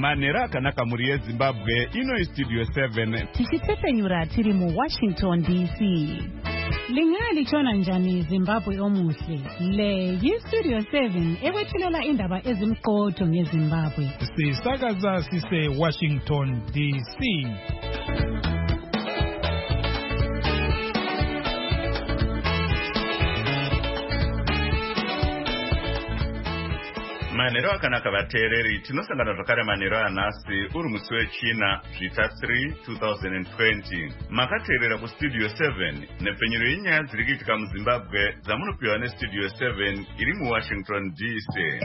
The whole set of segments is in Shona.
Manhero akanaka muri yeZimbabwe, ino Studio 7. Tichitsepenyura tiri mu Washington DC. Lingalichona njani Zimbabwe omuhle. Le yiStudio 7 ewethulela indaba ezimqotho ngeZimbabwe. Sisakaza sise Washington DC. Manhero akanaka vateereri, tinosangana zvakare manhero anhasi uri musi wechina zvita 3 2020. Makateerera kuStudio 7 nepfenyuro yenyaya dziri kuitika muZimbabwe dzamunopiwa neStudio 7 iri muWashington DC.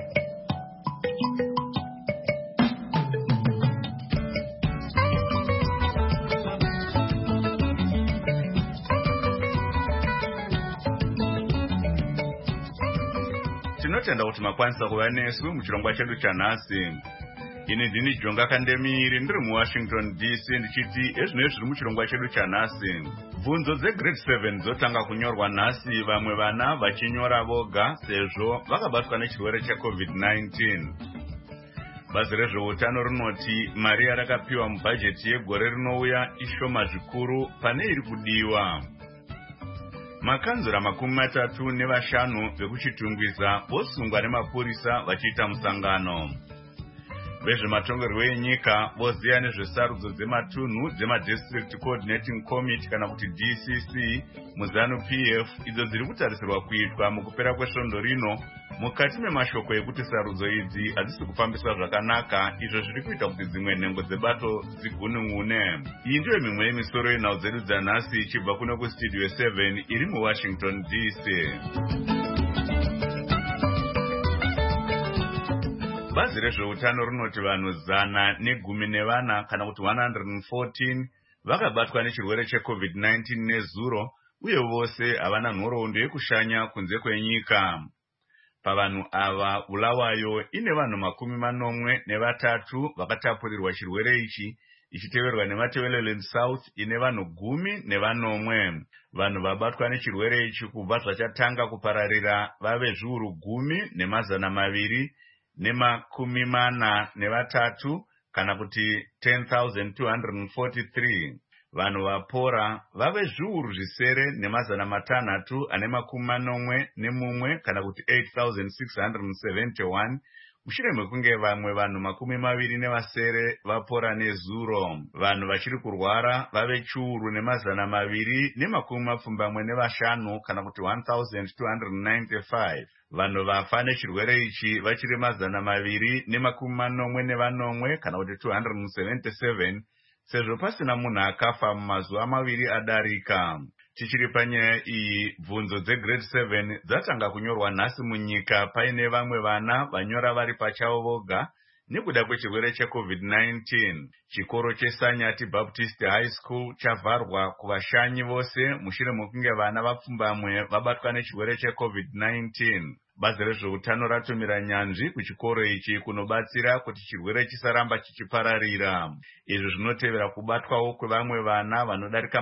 Tinotenda kuti makwanisa kuva nesu muchirongwa chedu chanhasi. Ini ndini Jonga Kandemiri ndiri muWashington DC ndichiti ezvinezvi zviri muchirongwa chedu chanhasi. Bvunzo dzeGrade 7 dzotanga kunyorwa nhasi, vamwe vana vachinyora voga sezvo vakabatwa nechirwere cheCovid-19. Bazi rezveutano rinoti mari yarakapiwa mubhajeti yegore rinouya ishoma zvikuru pane iri kudiwa. Makanzura 35 vekuchitungwiza vosungwa nemapurisa vachiita musangano. Vezvematongerwo enyika voziya nezvesarudzo dzematunhu dzemadistrict coordinating committee kana kuti DCC muZANU-PF idzo dziri kutarisirwa kuitwa mukupera kwesvondo rino, mukati memashoko ekuti sarudzo idzi hadzisi kufambiswa zvakanaka, izvo zviri kuita kuti dzimwe nhengo dzebato dzigunun'une. Iyi ndiyo mimwe yemisoro yenhau dzedu dzanhasi ichibva kuno kuStudio 7 iri muWashington DC. Bazi rezveutano rinoti vanhu 114 kana kuti 114 vakabatwa nechirwere cheCovid-19 nezuro, uye vose havana nhoroondo yekushanya kunze kwenyika. Pavanhu ava Bulawayo ine vanhu 83 vakatapurirwa chirwere ichi, ichiteverwa neMatabeleland South ine vanhu 10. Vanhu vabatwa nechirwere ichi kubva zvachatanga kupararira vave zviuru 10,243 kana kuti 10,243. Vanhu vapora vave zviuru 641 kana kuti 8,671 mushure mekunge vamwe vanhu 27 vapora nezuro. Vanhu vachiri kurwara vave chiuru 275 kana kuti 1,295. Vanhu vafa nechirwere ichi vachiri 284 kana kuti 277, sezvo pasina munhu akafa mumazuva 2 adarika. Tichiri panyaya iyi, bvunzo dzeGrade 7 dzatanga kunyorwa nhasi munyika paine vamwe vana vanyora vari pachavo voga nekuda kwechirwere cheCovid-19. Chikoro cheSanyati Baptist High School chavharwa kuvashanyi vose mushure mekunge vana vapfumbamwe vabatwa nechirwere cheCovid-19. Bazi rezveutano ratumira nyanzvi kuchikoro ichi kunobatsira kuti chirwere chisaramba chichipararira. Izvi zvinotevera kubatwawo kwevamwe vana vanodarika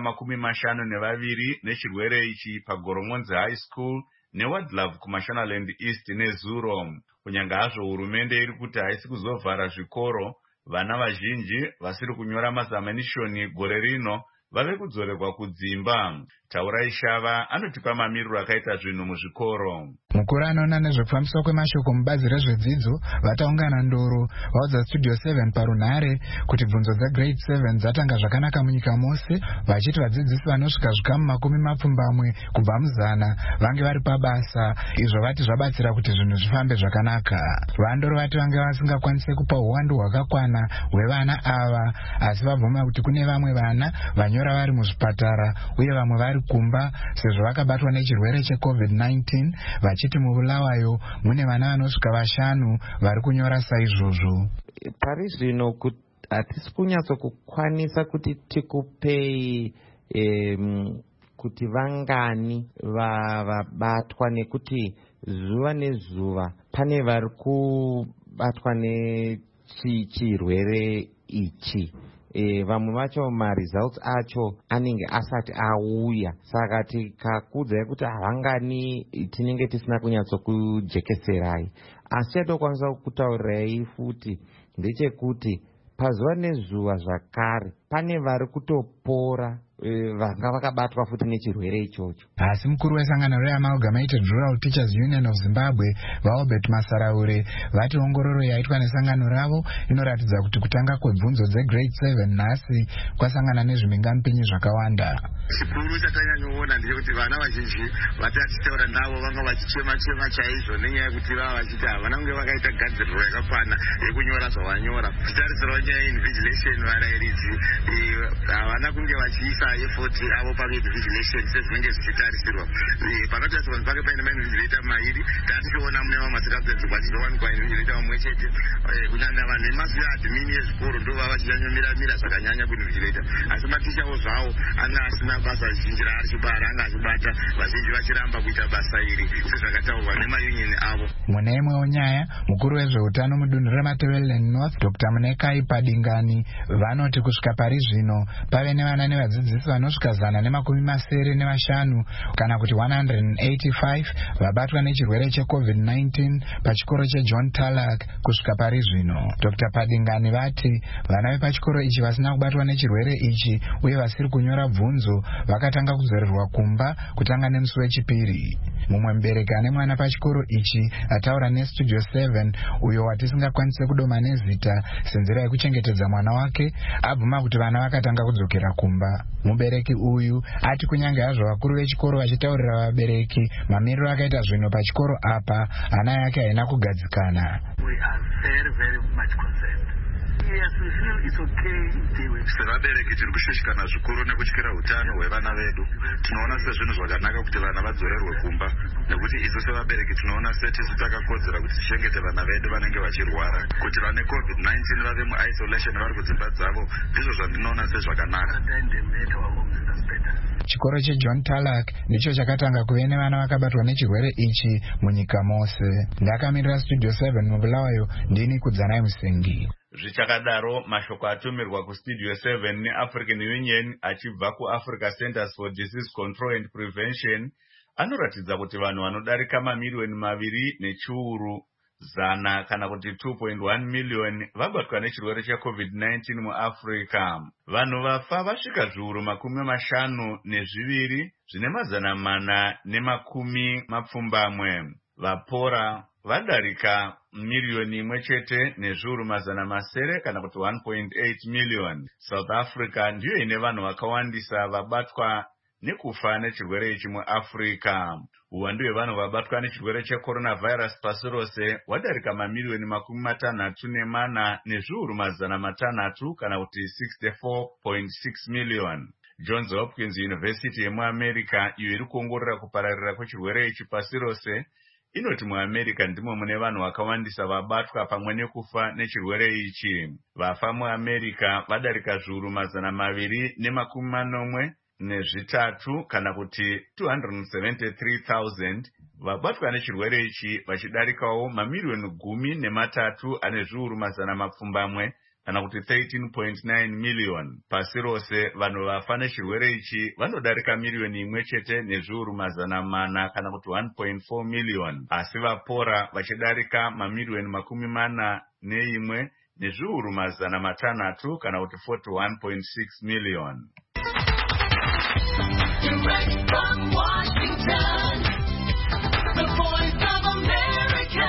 52 nechirwere ichi paGoromonzi High School neWadlove kuMashonaland East nezuro. Kunyanga hazvo hurumende iri kuti haisi kuzovhara zvikoro, vana vazhinji vasiri kunyora mazamanishoni gore rino vave kudzorerwa kudzimba. Taurai Shava anotipa mamiriro akaita zvinhu muzvikoro. Mukuru anoona nezvekufambiswa kwemashoko mubazi rezvedzidzo vataungana ndoro vaudza Studio 7 parunhare kuti bvunzo dzeGrade 7 dzatanga zvakanaka munyika mose, vachiti vadzidzisi vanosvika zvikamu 20 kubva muzana vange vari pabasa, izvo vati zvabatsira kuti zvinhu zvifambe zvakanaka. Vandoro vati vange vasingakwanise kupa uwandu hwakakwana hwevana ava, asi vabvuma kuti kune vamwe vana vanyora vari muzvipatara uye vamwe vari kumba sezvo vakabatwa nechirwere cheCovid-19, vachiti muBulawayo mune vana vanosvika 5 vari kunyora saizvozvo. Pari zvino hatisi kunyatsokukwanisa kuti tikupei kuti vangani vabatwa, nekuti zuva nezuva pane vari kubatwa nechirwere ichi. Vamwe vacho maresults acho anenge asati auya, saka tikakudzai kuti havangani tinenge tisina kunyatsokujekeserai. Asi chatokwanisa kutaurirai futi ndechekuti pazuva nezuva zvakare pane vari kutopora vanga vakabatwa futi nechirwere ichocho. Asi mukuru wesangano reAmalgamated Rural Teachers Union of Zimbabwe vaObert Masaraure vati ongororo yaitwa nesangano ravo inoratidza kuti kutanga kwebvunzo dzegrade 7 nhasi kwasangana nezvimingamupinyi zvakawanda. Chikuru chatanyanyoona ndechekuti vana vazhinji vatachitaura navo vanga vachichema chaizvo nenyaya yekuti vava vachiti havana kunge vakaita gadziriro yakakwana yekunyora zvavanyora. Tichitarisirawo nyaya invigilation varairidzi havana kunge vachiisa effort avo painvigilation sezvinenge zvichitarisirwa. Panotarisirwa kuti pake paine mainvigilator mairi tatichiona mune mamwe masirabsenzi kwachizowanikwa invigilator mumwe chete. Kunyanya vanhu vemazuva adhimini ezvikoro ndo vava vachinyanyomira zvakanyanya kuinvigilator. Asi matichawo zvavo anga asina basa zhinji raari chibara anga achibata vazhinji vachiramba kuita basa iri sezvakataurwa nemayunioni avo. Mune imwewo nyaya mukuru wezveutano mudunhu reMatabeleland North Dr. Munekai Padingani vanoti kusvika pari zvino pave nevana nevadzidzisi vanosvika 175 kana kuti 185 vabatwa nechirwere cheCovid-19 pachikoro cheJohn Tarlac kusvika pari zvino. Dr. Padingani vati vana vepachikoro ichi vasina kubatwa nechirwere ichi uye vasiri kunyora bvunzo vakatanga kudzorerwa kumba kutanga nemusi wechipiri. Mumwe mubereki ane mwana pachikoro ichi ataura neStudio 7 uyo watisingakwanise kudoma nezita senzira yekuchengetedza mwana wake abvuma kuti vana vakatanga kudzokera kumba. Mubereki uyu ati kunyange hazvo vakuru vechikoro vachitaurira vabereki mamiriro akaita zvino pachikoro apa hana yake haina kugadzikana. We are very much concerned. Yes, we feel it's okay sevabereki tiri kushushikana zvikuru nekutyira utano hwevana vedu. Tinoona sezvinhu zvakanaka kuti vana vadzorerwe kumba nekuti isu sevabereki tinoona setisu takakodzera kuti tichengete vana vedu vanenge vachirwara. Kuti vane COVID-19 vave muisolation vari kudzimba dzavo ndizvo zvandinoona sezvakanaka. Chikoro cheJohn Tarlac ndicho chakatanga kuve nevana vakabatwa nechirwere ichi munyika mose. Ndakamirira Studio 7 mubulawayo ndini Kudzanai Musengi. Zvichakadaro mashoko atumirwa kuStudio 7 neAfrican Union achibva kuAfrica Centers for Disease Control and Prevention anoratidza kuti vanhu vanodarika mamiliyoni 2.4 zana kana kuti 2.1 million vabatwa nechirwere cheCovid-19 muAfrica. Vanhu vafa vasvika zviuru 52 zvine mazana 410. Vapora vadarika miliyoni 1 nezviuru 900 kana kuti 1.8 million. South Africa ndiyo ine vanhu vakawandisa vabatwa nekufa nechirwere ichi muAfrica. Uwandu hwevanhu vabatwa nechirwere checoronavirus pasi rose wadarika mamiliyoni 64 nezviuru 600 kana kuti 64.6 million. Johns Hopkins University yemuAmerica iyo iri kuongorora kupararira kwechirwere ichi pasi rose inoti muAmerica ndimo mune vanhu vakawandisa vabatwa pamwe nekufa nechirwere ichi. Vafa muAmerica vadarika zviuru 243 kana kuti 273,000. Vabatwa nechirwere ichi vachidarikawo mamiliyoni 13 ane zviuru 100 kana kuti 13.9 million. Pasi rose vanhu vafa nechirwere ichi vanodarika miliyoni 1 nezviuru 400 kana kuti 1.4 million. Asi vapora vachidarika mamiliyoni 41 nezviuru 600 kana kuti 41.6 million. Direct from Washington, the voice of America,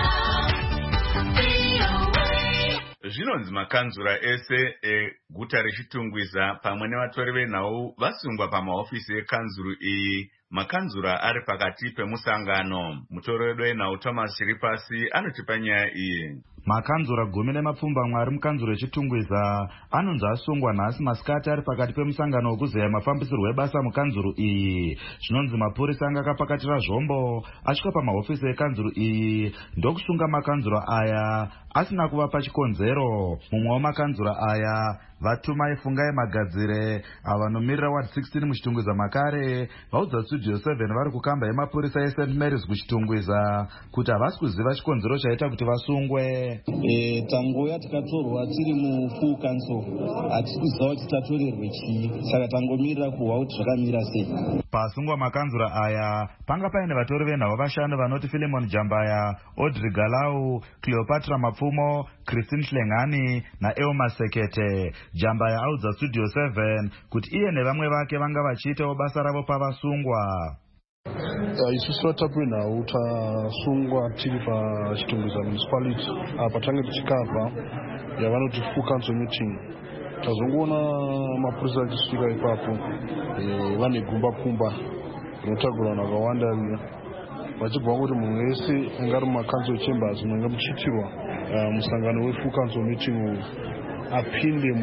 VOA. Zvinonzi makanzura ese eguta rechitungwiza pamwe nevatori venhau vasungwa pamahofisi ekanzuru iyi. Makanzura ari pakati pemusangano. Mutori wedu wenhau Thomas Chiripasi anotipa nyaya iyi. Makanzura 10 ari mukanzuro echitungwiza anonzi asungwa nhasi masikati ari pakati pemusangano wekuzeya mafambisirwo ebasa mukanzuro iyi. Zvinonzi mapurisa anga akapakatira zvombo asvika pamahofisi ekanzuro iyi ndokusunga makanzura aya asina kuvapa chikonzero. Mumwe wemakanzura aya Vatumai Fungai Magadzire avanomirira ward 16 muchitungwiza makare vaudza Studio 7 vari kukamba yemapurisa eSt Mary's kuchitungwiza kuti havasi kuziva chikonzero chaita kuti vasungwe. Tangoya tikatorwa tiri mufull council hatisi kuziva kuti tatorerwe chii, saka tangomirira kuhwa kuti zvakamira sei. Pasungwa makanzura aya panga paine vatori venhau vashanu vanoti Philemon Jambaya, Audrey Galau, Cleopatra Mapfumo, Christine Hlengani naElma Sekete. Jambaya audza Studio 7 kuti iye nevamwe vake vanga vachiitawo basa ravo pavasungwa. Isusu vatapi venhau tasungwa tiri paChitungwiza municipality apa tange tichikabva yavanoti full council meeting. Tazongoona mapurisa achisvika ipapo vane gumba pfumba rinotagura vanhu vakawanda riya vachibva kuti munhu wese angari mumaCouncil chambers munenge muchiitirwa musangano wefull council meeting uyu apinde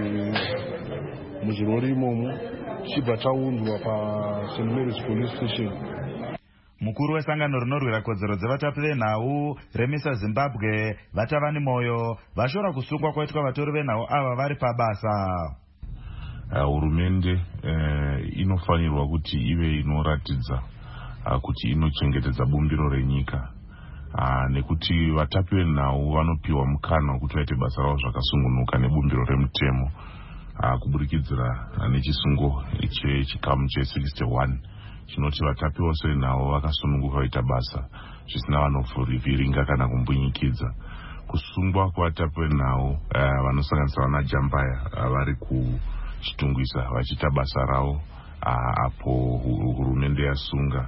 muzvirori imomo tichibva taunzwa paSt Mary's police station. Mukuru wesangano rinorwira kodzero dzevatapi venhau Remisa Zimbabwe Vatavani Moyo vashora kusungwa kwaitwa vatori venhau ava vari pabasa. Hurumende inofanirwa kuti ive inoratidza kuti inochengetedza bumbiro renyika nekuti vatapi venhau vanopiwa mukana wekuti vaite basa ravo zvakasungunuka nebumbiro remutemo kubudikidzira nechisungo chechikamu che61 chinoti vatapi vose venhau vakasununguka vaita basa zvisina vanovhiringa kana kumbunyikidza. Kusungwa kwavatapi venhau vanosanganisira vana Jambaya vari kuchitungwisa vachiita basa ravo apo hurumende yasunga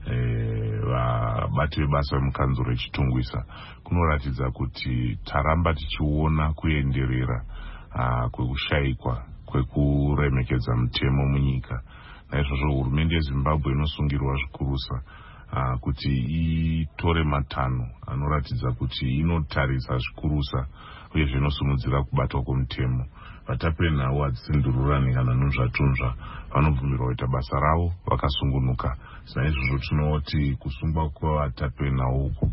vabati vebasa vemukanzuro rechitungwisa kunoratidza kuti taramba tichiona kuenderera kwekushayikwa kwekuremekedza mutemo munyika. Naizvozvo hurumende yeZimbabwe inosungirwa zvikurusa kuti itore matanho anoratidza kuti inotarisa zvikurusa uye zvinosimudzira kubatwa kwomutemo. Vatapi venhau hadzisindururani kana nunzvatunzva vanobvumirwa kuita basa ravo vakasungunuka. Naizvozvo tinoti kusungwa kwevatapi venhau uku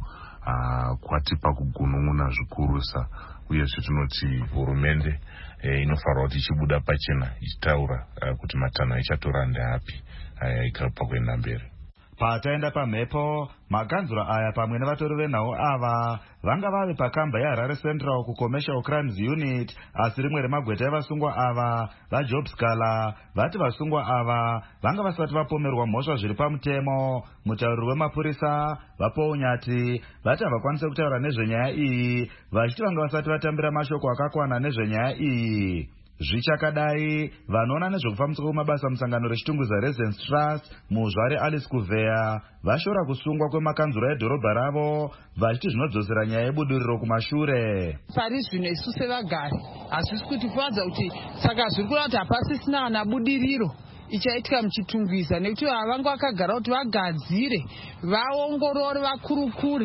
kwatipa kugunun'una zvikurusa uyezve tinoti hurumende inofanirwa kuti ichibuda pachena ichitaura kuti matanho ichatora ndeapi ikapa kuenda mberi. Pataenda pamhepo makanzura aya pamwe nevatori venhau ava vanga vave pakamba yeHarare Central kuCommercial Crimes Unit, asi rimwe remagweta evasungwa ava vaJob Scala vati vasungwa ava vanga vasati vapomerwa mhosva zviri pamutemo. Mutauriri wemapurisa vaPaul Nyati vati havakwanise kutaura nezvenyaya iyi vachiti vanga vasati vatambira mashoko akakwana nezvenyaya iyi. Zvichakadai vanoona nezvekufambiswa kwemabasa musangano rechitungwiza Residence Trust muzvare Alice Kuvheya vashora kusungwa kwemakanzura edhorobha ravo vachiti zvinodzosera nyaya yebudiriro kumashure. Pari zvino isu sevagari hazvisi kutifuadza kuti saka zviri kureva kuti hapasisina kana budiriro ichaitika muchitungwiza nekuti vanga vakagara kuti vagadzire vaongorore vakurukure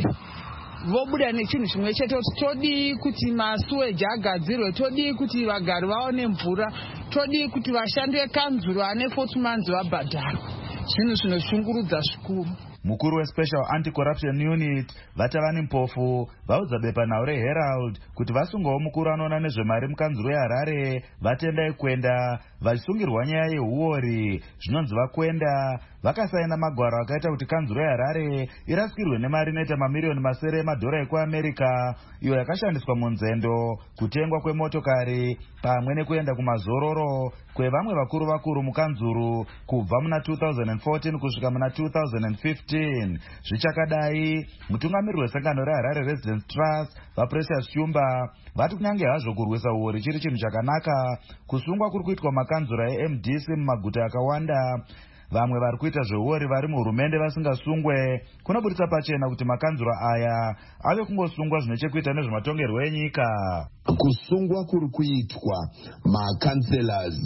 vobuda nechinhu chimwe chete kuti todii kuti masuweji agadzirwe, todii kuti vagari vaone mvura, todii kuti vashandi vekanzuro ane 40 months vabhadharwa. Zvinhu zvinoshungurudza zvikuru. Mukuru weSpecial Anti-Corruption Unit Vatavani Mpofu vaudza bepanhau reHerald kuti vasungwawo mukuru anoona nezvemari mukanzuro yeHarare Vatendai Kwenda vachisungirwa nyaya yehuori. Zvinonzi vakwenda vakasaina magwaro akaita kuti kanzuro yeHarare irasikirwe nemari inoita mamiliyoni masere emadhora ekuAmerica iyo yakashandiswa munzendo, kutengwa kwemotokari pamwe nekuenda kumazororo kwevamwe vakuru mukanzuro kubva muna 2014 kusvika muna 2015. Zvichakadai mutungamiriri wesangano reHarare Residence Trust vaPrecious Shumba vati kunyange hazvo kurwisa huori chiri chinhu chakanaka, kusungwa kuri kuitwa makanzura eMDC mumaguta akawanda. Vamwe vari kuita zvehuori vari muhurumende vasingasungwe kunobudisa pachena kuti makanzura aya ave kungosungwa zvine chekuita nezvematongerwo enyika. Kusungwa kuri kuitwa makanselas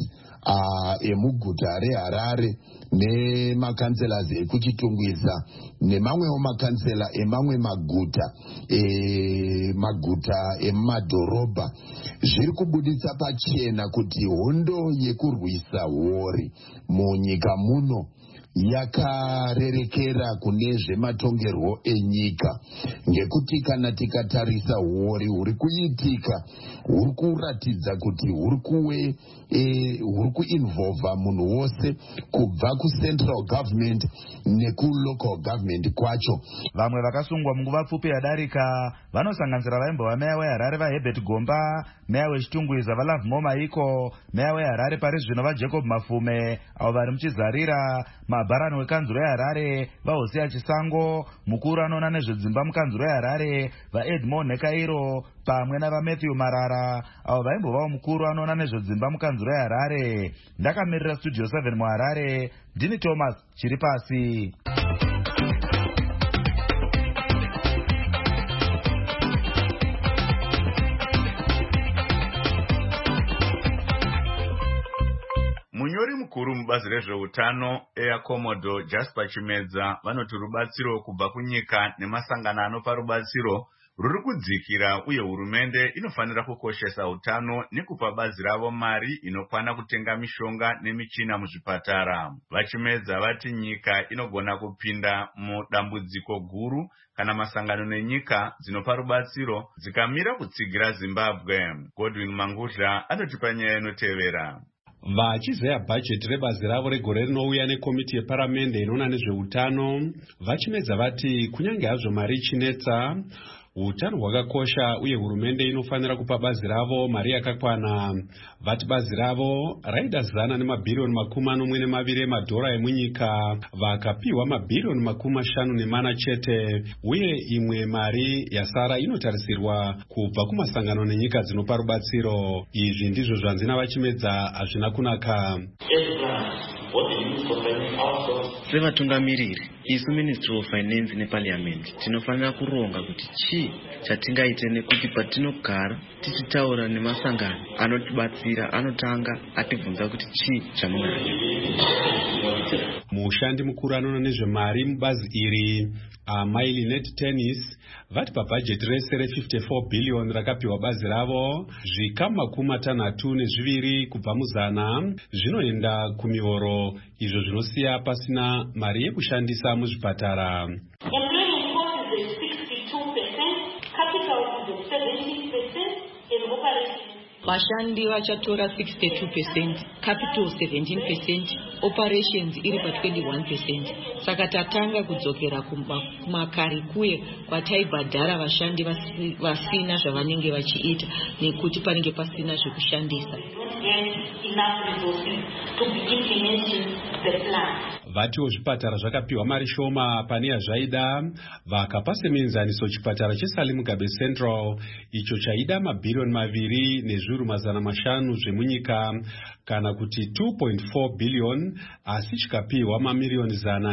emuguta reHarare nemakanselas ekuchitungwiza nemamwewo makansela emamwe maguta emumadhorobha zviri kubuditsa pachena kuti hondo yekurwisa huori munyika muno yakarerekera kune zvematongerwo enyika, ngekuti kana tikatarisa huori huri kuitika huri kuratidza kuti huri kuinvolva munhu wose kubva kucentral government nekulocal government kwacho. Vamwe vakasungwa munguva pfupi yadarika vanosanganisira vaimbova meya weHarare vaHerbert Gomba, meya wechitungwiza vaLovemore Maiko, meya weHarare pari zvino vaJacob Mafume avo vari muchizarira, mabharani wekanzuro yeharare vahosia chisango, mukuru anoona nezvedzimba mukanzuro yeharare vaedmond nekairo pamwe navamatthew marara avo vaimbovawo mukuru anoona nezvedzimba mukanzuro yeharare. Ndakamirira studio 7 muharare, ndini Thomas chiri pasi. Munyori mukuru mubazi rezveutano Air Commodore Jasper Chimedza vanoti rubatsiro kubva kunyika nemasangano anopa rubatsiro ruri kudzikira, uye hurumende inofanira kukoshesa utano nekupa bazi ravo mari inokwana kutenga mishonga nemichina muzvipatara. Vachimedza vati nyika inogona kupinda mudambudziko guru kana masangano nenyika dzinopa rubatsiro dzikamira kutsigira Zimbabwe. Godwin Mangudla anotipa nyaya inotevera. Vachizeya bhajeti rebazi ravo regore rinouya nekomiti yeparamende inoona nezveutano, Vachimedza vati kunyange hazvo mari ichinetsa, utano hwakakosha uye hurumende inofanira kupa bazi ravo mari yakakwana. Vati bazi ravo raida zana nemabhirioni $42 emadhora emunyika, vakapiwa mabhirioni $50 chete, uye imwe mari yasara inotarisirwa kubva kumasangano nenyika dzinopa rubatsiro. Izvi ndizvo zvanzi naVachimedza hazvina kunaka. Sevatungamiriri, isu Ministry of Finance neParliament tinofanira kuronga kuti chii chatingaite, nekuti patinogara tichitaura nemasangano anotibatsira anotanga atibvunza kuti chii chamunacho. Mushandi mukuru anoona nezvemari mubazi iri Mailinet Tennis vati pabhajeti rese re$54 billion rakapiwa bazi ravo, zvikamu $62 kubva muzana zvinoenda kumihoro, izvo zvinosiya pasina mari yekushandisa muzvipatara. Vashandi vachatora 62%, capital 17%, operations iri pa 21%. Saka tatanga kudzokera kumakare kuye kwataibhadhara vashandi vasina zvavanenge vachiita nekuti panenge pasina zvekushandisa. Vatiwo zvipatara zvakapiwa mari shoma pane yazvaida, vakapa semenzaniso chipatara cheSalim Mugabe Central icho chaida mabhirioni $2.5 zvemunyika kana kuti 2.4 billion, asi chikapiwa mamiliyoni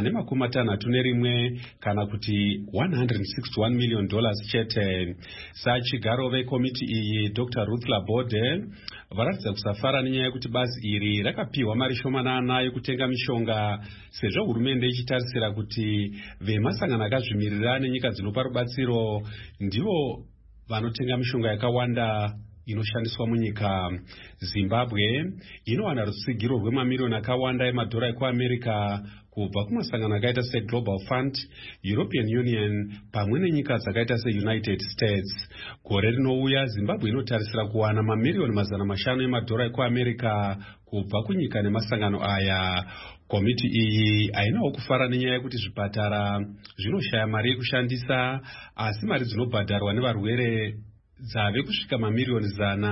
$161 kana kuti $161 million chete. Sachigaro vekomiti iyi Dr. Ruth Laborde varatidza kusafara nenyaya yekuti bazi iri rakapiwa mari shomanana yekutenga mishonga, sezvo hurumende ichitarisira kuti vemasangano akazvimirira nenyika dzinopa rubatsiro ndivo vanotenga mishonga yakawanda inoshandiswa munyika. Zimbabwe inowana rutsigiro rwemamiliyoni akawanda emadhora ekuAmerica kubva kumasangano akaita seGlobal Fund, European Union pamwe nenyika dzakaita seUnited States. Gore rinouya Zimbabwe inotarisira kuwana mamiliyoni $500 emadhora ekuAmerica kubva kunyika nemasangano aya. Komiti iyi hainawo kufara nenyaya yekuti zvipatara zvinoshaya mari yekushandisa, asi mari dzinobhadharwa nevarwere dzave kusvika mamiliyoni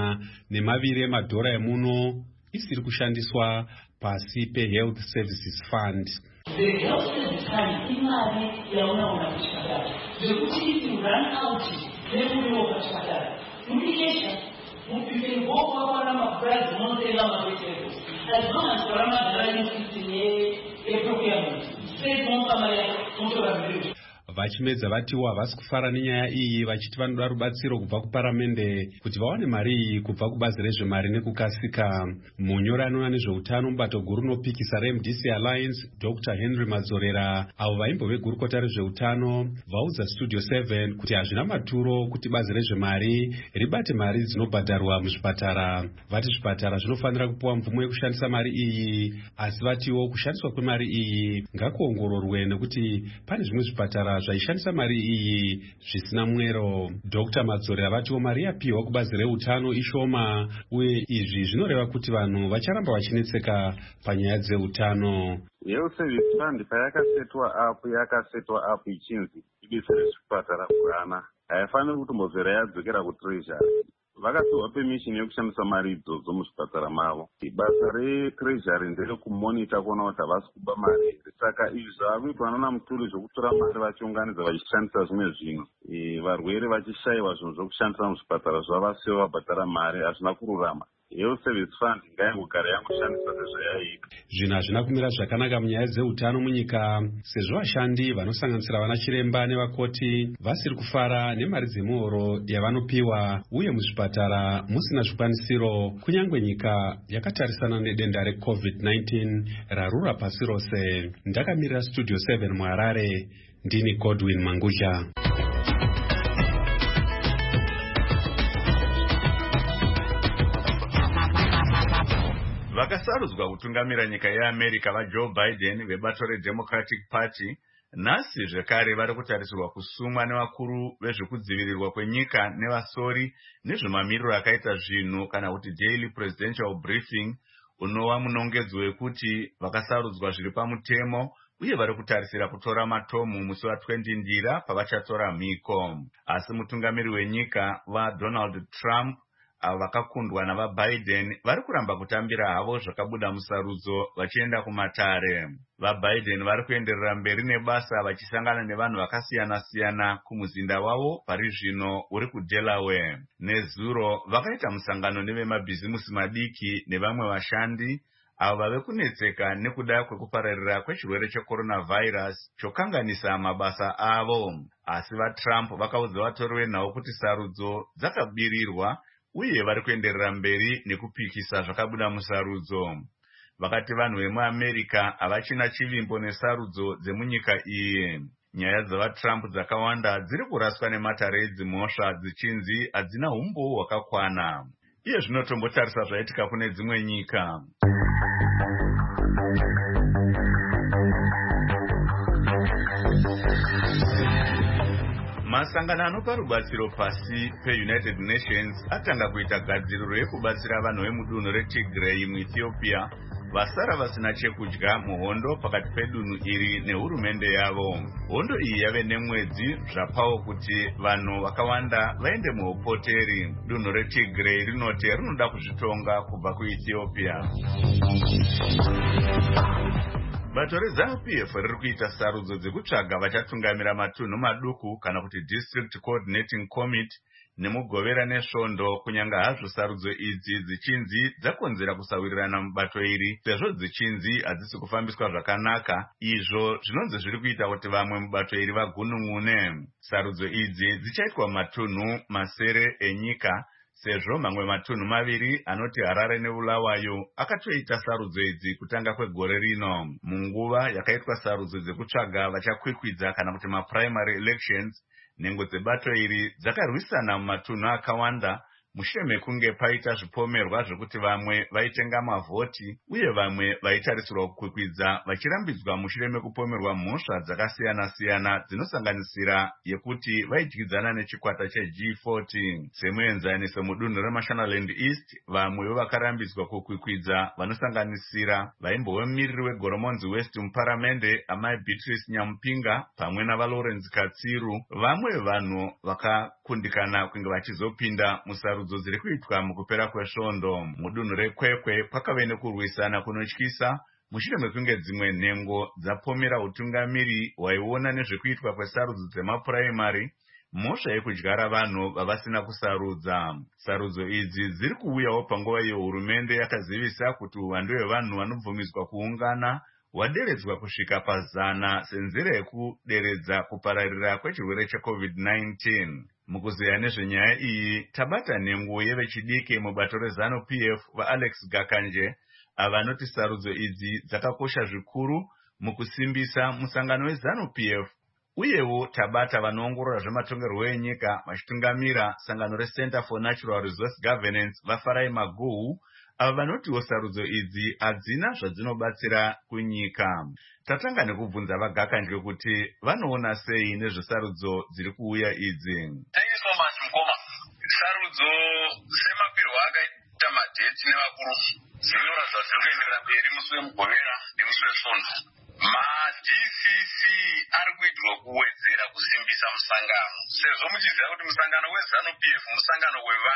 $120 emadhora emuno isiri kushandiswa pasi peHealth Services Fund. The Health Services Fund imari yaona kuchipatara zvekuti if you run out nekuriwo kuchipatara mukikesha mupike ngoko apana maprize monotenga mavegetables as long as paramadhara inosisini yeprocurement state mopa mari motora miri. Vachimedza vatiwo havasi kufara nenyaya iyi, vachiti vanoda rubatsiro kubva kuparamende kuti vawane mari iyi kubva kubazi rezvemari nekukasika. Munyori anoona nezveutano mubato guru unopikisa reMDC Alliance Dr. Henry Madzorera avo vaimbove gurukota rezveutano vaudza Studio 7 kuti hazvina maturo kuti bazi rezvemari ribate mari dzinobhadharwa muzvipatara. Vati zvipatara zvinofanira kupiwa mvumo yekushandisa mari iyi, asi vatiwo kushandiswa kwemari iyi ngakuongororwe nekuti pane zvimwe zvipatara zvaishandisa mari iyi zvisina mwero. Dr. Madzorera vatiwo mari yapiwa kubazi reutano ishoma, uye izvi zvinoreva kuti vanhu vacharamba vachinetseka panyaya dzeutano. Health Service Fund yakasetwa apo ichinzi ibisire zvipatara kuvana, haifaniri kutombozvera yadzokera kutreasury. vakapiwa permission yekushandisa mari idzodzo muzvipatara mavo. Basa retreasury nderekumonita kuona kuti havasi kuba mari here. Saka izvi zvavakuitwa naMutuli zvokutora mari vachiunganidza vachishandisa zvimwe zvinhu, varwere vachishayiwa zvinhu zvokushandisa muzvipatara zvavasiwo vabhadhara mari, hazvina kururama. Health Service Fund ngaingogara yangoshandisa sezvayaita. Zvinhu hazvina kumira zvakanaka munyaya dzeutano munyika, sezvo vashandi vanosanganisira vana chiremba nevakoti vasiri kufara nemari dzemuhoro yavanopiwa, uye muzvipatara musina zvikwanisiro, kunyange nyika yakatarisana nedenda reCovid-19 rarura pasi rose. Ndakamirira Studio 7 muHarare, ndini Godwin Mangusha. Vakasarudzwa kutungamira nyika yeAmerica vaJoe Biden vebato reDemocratic Party nhasi zvekare vari kutarisirwa kusumwa nevakuru vezvekudzivirirwa kwenyika nevasori nezvemamiriro akaita zvinhu kana kuti Daily Presidential Briefing, unova munongedzo wekuti vakasarudzwa zviri pamutemo uye vari kutarisira kutora matomu musi wa20 Ndira pavachatora mhiko. Asi mutungamiri wenyika vaDonald Trump vakakundwa navaBiden vari kuramba kutambira havo zvakabuda musarudzo vachienda kumatare. VaBiden vari kuenderera mberi nebasa vachisangana nevanhu vakasiyana-siyana kumuzinda wavo pari zvino uri kuDelaware. Nezuro vakaita musangano nevemabhizimusi madiki nevamwe vashandi avo vave kunetseka nekuda kwekupararira kwechirwere checoronavirus chokanganisa mabasa avo. Asi vaTrump vakaudza vatori venhau kuti sarudzo dzakabirirwa uye vari kuenderera mberi nekupikisa zvakabuda musarudzo. Vakati vanhu vemuAmerica havachina chivimbo nesarudzo dzemunyika iyi. Nyaya dzavaTrump dzakawanda dziri kuraswa nematare edzimhosva dzichinzi hadzina umbowo hwakakwana. Iye zvinotombotarisa zvaitika kune dzimwe nyika. Masangano anopa rubatsiro pasi peUnited Nations atanga kuita gadziriro yekubatsira vanhu vemudunhu reTigray muEthiopia vasara vasina chekudya muhondo pakati pedunhu iri nehurumende yavo. Hondo iyi yave nemwedzi zvapawo kuti vanhu vakawanda vaende muupoteri. Dunhu reTigray rinoti rinoda kuzvitonga kubva kuEthiopia. Bato reZANU-PF riri kuita sarudzo dzekutsvaga vachatungamira matunhu maduku kana kuti District Coordinating Committee nemugovera nesvondo, kunyanga hazvo sarudzo idzi dzichinzi dzakonzera kusawirirana mubato iri sezvo dzichinzi hadzisi kufambiswa zvakanaka, izvo zvinonzi zviri kuita kuti vamwe mubato iri vagunun'une. Sarudzo idzi dzichaitwa matunhu masere enyika, sezvo mamwe matunhu maviri anoti Harare neBulawayo akatoita sarudzo idzi kutanga kwegore rino. Munguva yakaitwa sarudzo dzekutsvaga vachakwikwidza kana kuti maprimary elections, nhengo dzebato iri dzakarwisana mumatunhu akawanda mushure mekunge paita zvipomerwa zvokuti vamwe vaitenga mavhoti uye vamwe vaitarisirwa kukwikwidza vachirambidzwa mushure mekupomerwa mhosva dzakasiyana-siyana dzinosanganisira yekuti vaidyidzana nechikwata cheG40. Semuenzaniso mudunhu reMashonaland East, vamwe vakarambidzwa kukwikwidza vanosanganisira vaimbovemumiriri weGoromonzi West muparamende amai Beatrice Nyamupinga pamwe navaLawrence Katsiru. Vamwe vanhu vakakundikana kunge vachizopinda musarudzo dziri kuitwa mukupera kwesvondo. Mudunhu reKwekwe kwakave nekurwisana kunotyisa mushure mekunge dzimwe nhengo dzapomera utungamiri hwaiona nezvekuitwa kwesarudzo dzemapuraimari mhosva yekudyara vanhu vavasina kusarudza. Sarudzo idzi dziri kuuyawo panguva iyo hurumende yakazivisa kuti uwandu hwevanhu vanobvumidzwa kuungana hwaderedzwa kusvika pa100 senzira yekuderedza kupararira kwechirwere cheCovid-19. Mukuzeya nezvenyaya iyi tabata nhengo yevechidiki mubato reZANU-PF vaAlex Gakanje avanoti sarudzo idzi dzakakosha zvikuru mukusimbisa musangano weZANU-PF, uyewo tabata vanoongorora zvematongerwo enyika vachitungamira sangano reCenter for Natural Resource Governance vaFarai Maguhu ava vanotiwo sarudzo idzi hadzina zvadzinobatsira kunyika. Tatanga nekubvunza vaGakanje kuti vanoona sei nezvesarudzo dziri kuuya idzi. Thank you so much Mukoma. Sarudzo semapirwo akaita madheti nevakuru dzinoratidza kuti kuenderera mberi musi wemugovera nemusi wesvondo. MaDCC ari kuitirwa kuwedzera kusimbisa musangano, sezvo muchiziva kuti musangano weZANU-PF musangano wevanhu.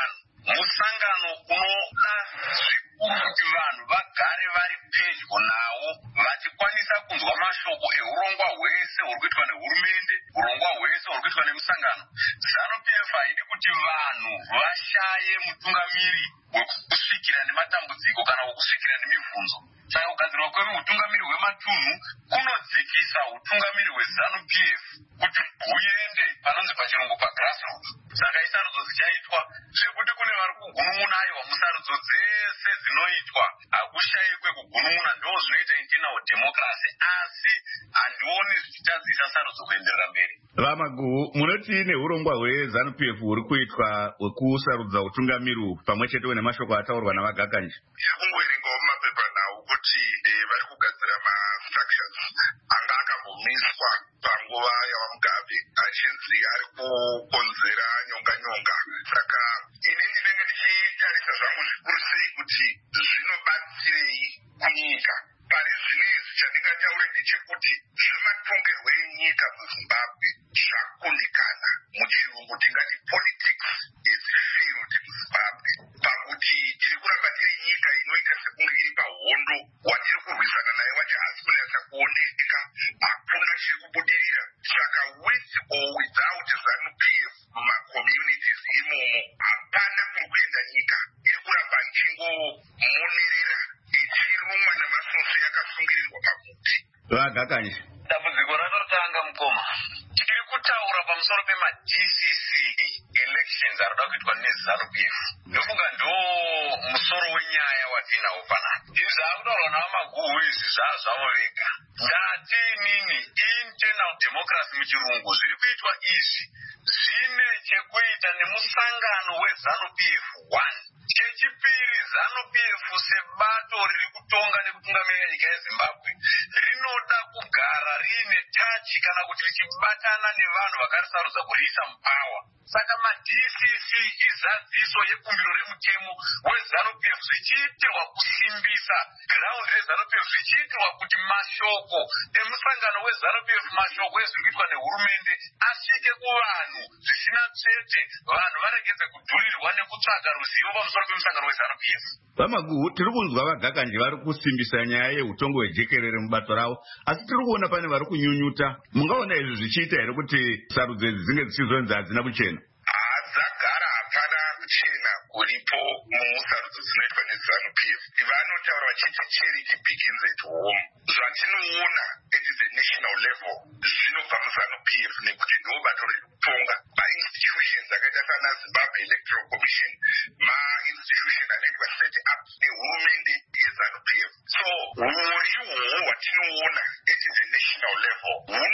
musangano unoda zvikuru kuti vanhu vagare vari pedyo nawo vachikwanisa kunzwa mashoko eurongwa hwese huri kuitwa nehurumende, urongwa hwese huri kuitwa nemusangano. ZANU-PF haidi kuti vanhu vashaye mutungamiri wekusvikira nematambudziko kana wekusvikira nemibvunzo. Saka kugadzirwa kwemutungamiri hwematunhu kunodzikisa utungamiri hweZANU-PF kuti huende panonzi pachirungu pagrassroots. Saka isarudzo dzichaitwa zvekuti kune vari kugunun'una aiwa musarudzo dzese dzinoitwa hakushayikwe kugunun'una, ndo zvinoita internal democracy, asi handioni zvichitadzisa sarudzo kuenderera mberi. Vamaguhu, munoti neurongwa hweZANU-PF huri kuitwa hwekusarudza utungamiri pamwe chete nemashoko ataurwa navaGakanji? Tiri kungoerengawo mumapepa nawo kuti vari kugadzira mastructures anga akambomiswa panguva yavaMugabe achinzi ari kukonzera nyonga-nyonga. Saka ini ndinenge ndichitarisa zvangu zvikuru sei kuti zvinobatsirei kunyika. Pari zvinezvi chandingataure ndechekuti zvematongerwo enyika muZimbabwe zvakundikana. Muchirungu tingati politics is failed muZimbabwe, pakuti tiri kuramba tiri nyika inoita sekunge iri pahondo watiri kurwisana naye wacho hasi kunatsa kuoneka, hakuna chiri kubudirira. Saka with or without ZANU-PF mumacommunities imomo hapana kuri kuenda nyika. Iri kuramba ichingomonerera ichirumwa namasosha yakasungirirwa pamuti. VaGakanji, dambudziko ratotanga mukoma. Tiri kutaura pamusoro pema-DCC elections arikuda kuitwa neZANU-PF. Ndofunga ndo musoro wenyaya watinawo panapa. Izvi zvakutaurwa navamaguhu izvi zvazvavo vega. Ndati inini internal democracy muchirungu zviri kuitwa izvi zvine chekuita nemusangano weZANU-PF 1. Chechipiri, ZANU-PF sebato riri kutonga nekutungamirira nyika yeZimbabwe rinoda kugara riine tachi kana kuti richibatana nevanhu vakarisarudza kuriisa mupawa. Saka ma-DCC izadziso yekumbiro remutemo weZANU-PF zvichiitirwa kusimbisa ground reZANU-PF, zvichiitirwa kuti mashoko emusangano weZANU-PF, mashoko ezviri kuitwa nehurumende asvike kuvanhu zvisina tsvete, vanhu varegedze kudhurirwa nekutsvaga ruzivo pamusoro pemusangano weZANU-PF. Vamaguhu, tiri kunzwa vaGakanji vari kusimbisa nyaya yeutongo hwejekerere mubato ravo, asi tiri kuona pane vari kunyunyuta. Mungaona izvi zvichiita here kuti sarudzo idzi dzinge dzichizonzi hadzina kuchena? Hadzagara hapana kuchena kuripo musarudzo dzinoitwa neZANU-PF. Vanotaura vachiti charity begins at home. Zvatinoona at the national level zvinobva muZANU-PF nekuti ndobato riri kutonga ma-institutions akaita sana Zimbabwe Electoral Commission, ma-institution anoitwa set up nehurumende yeZANU-PF. So huriho hwatinoona at the national level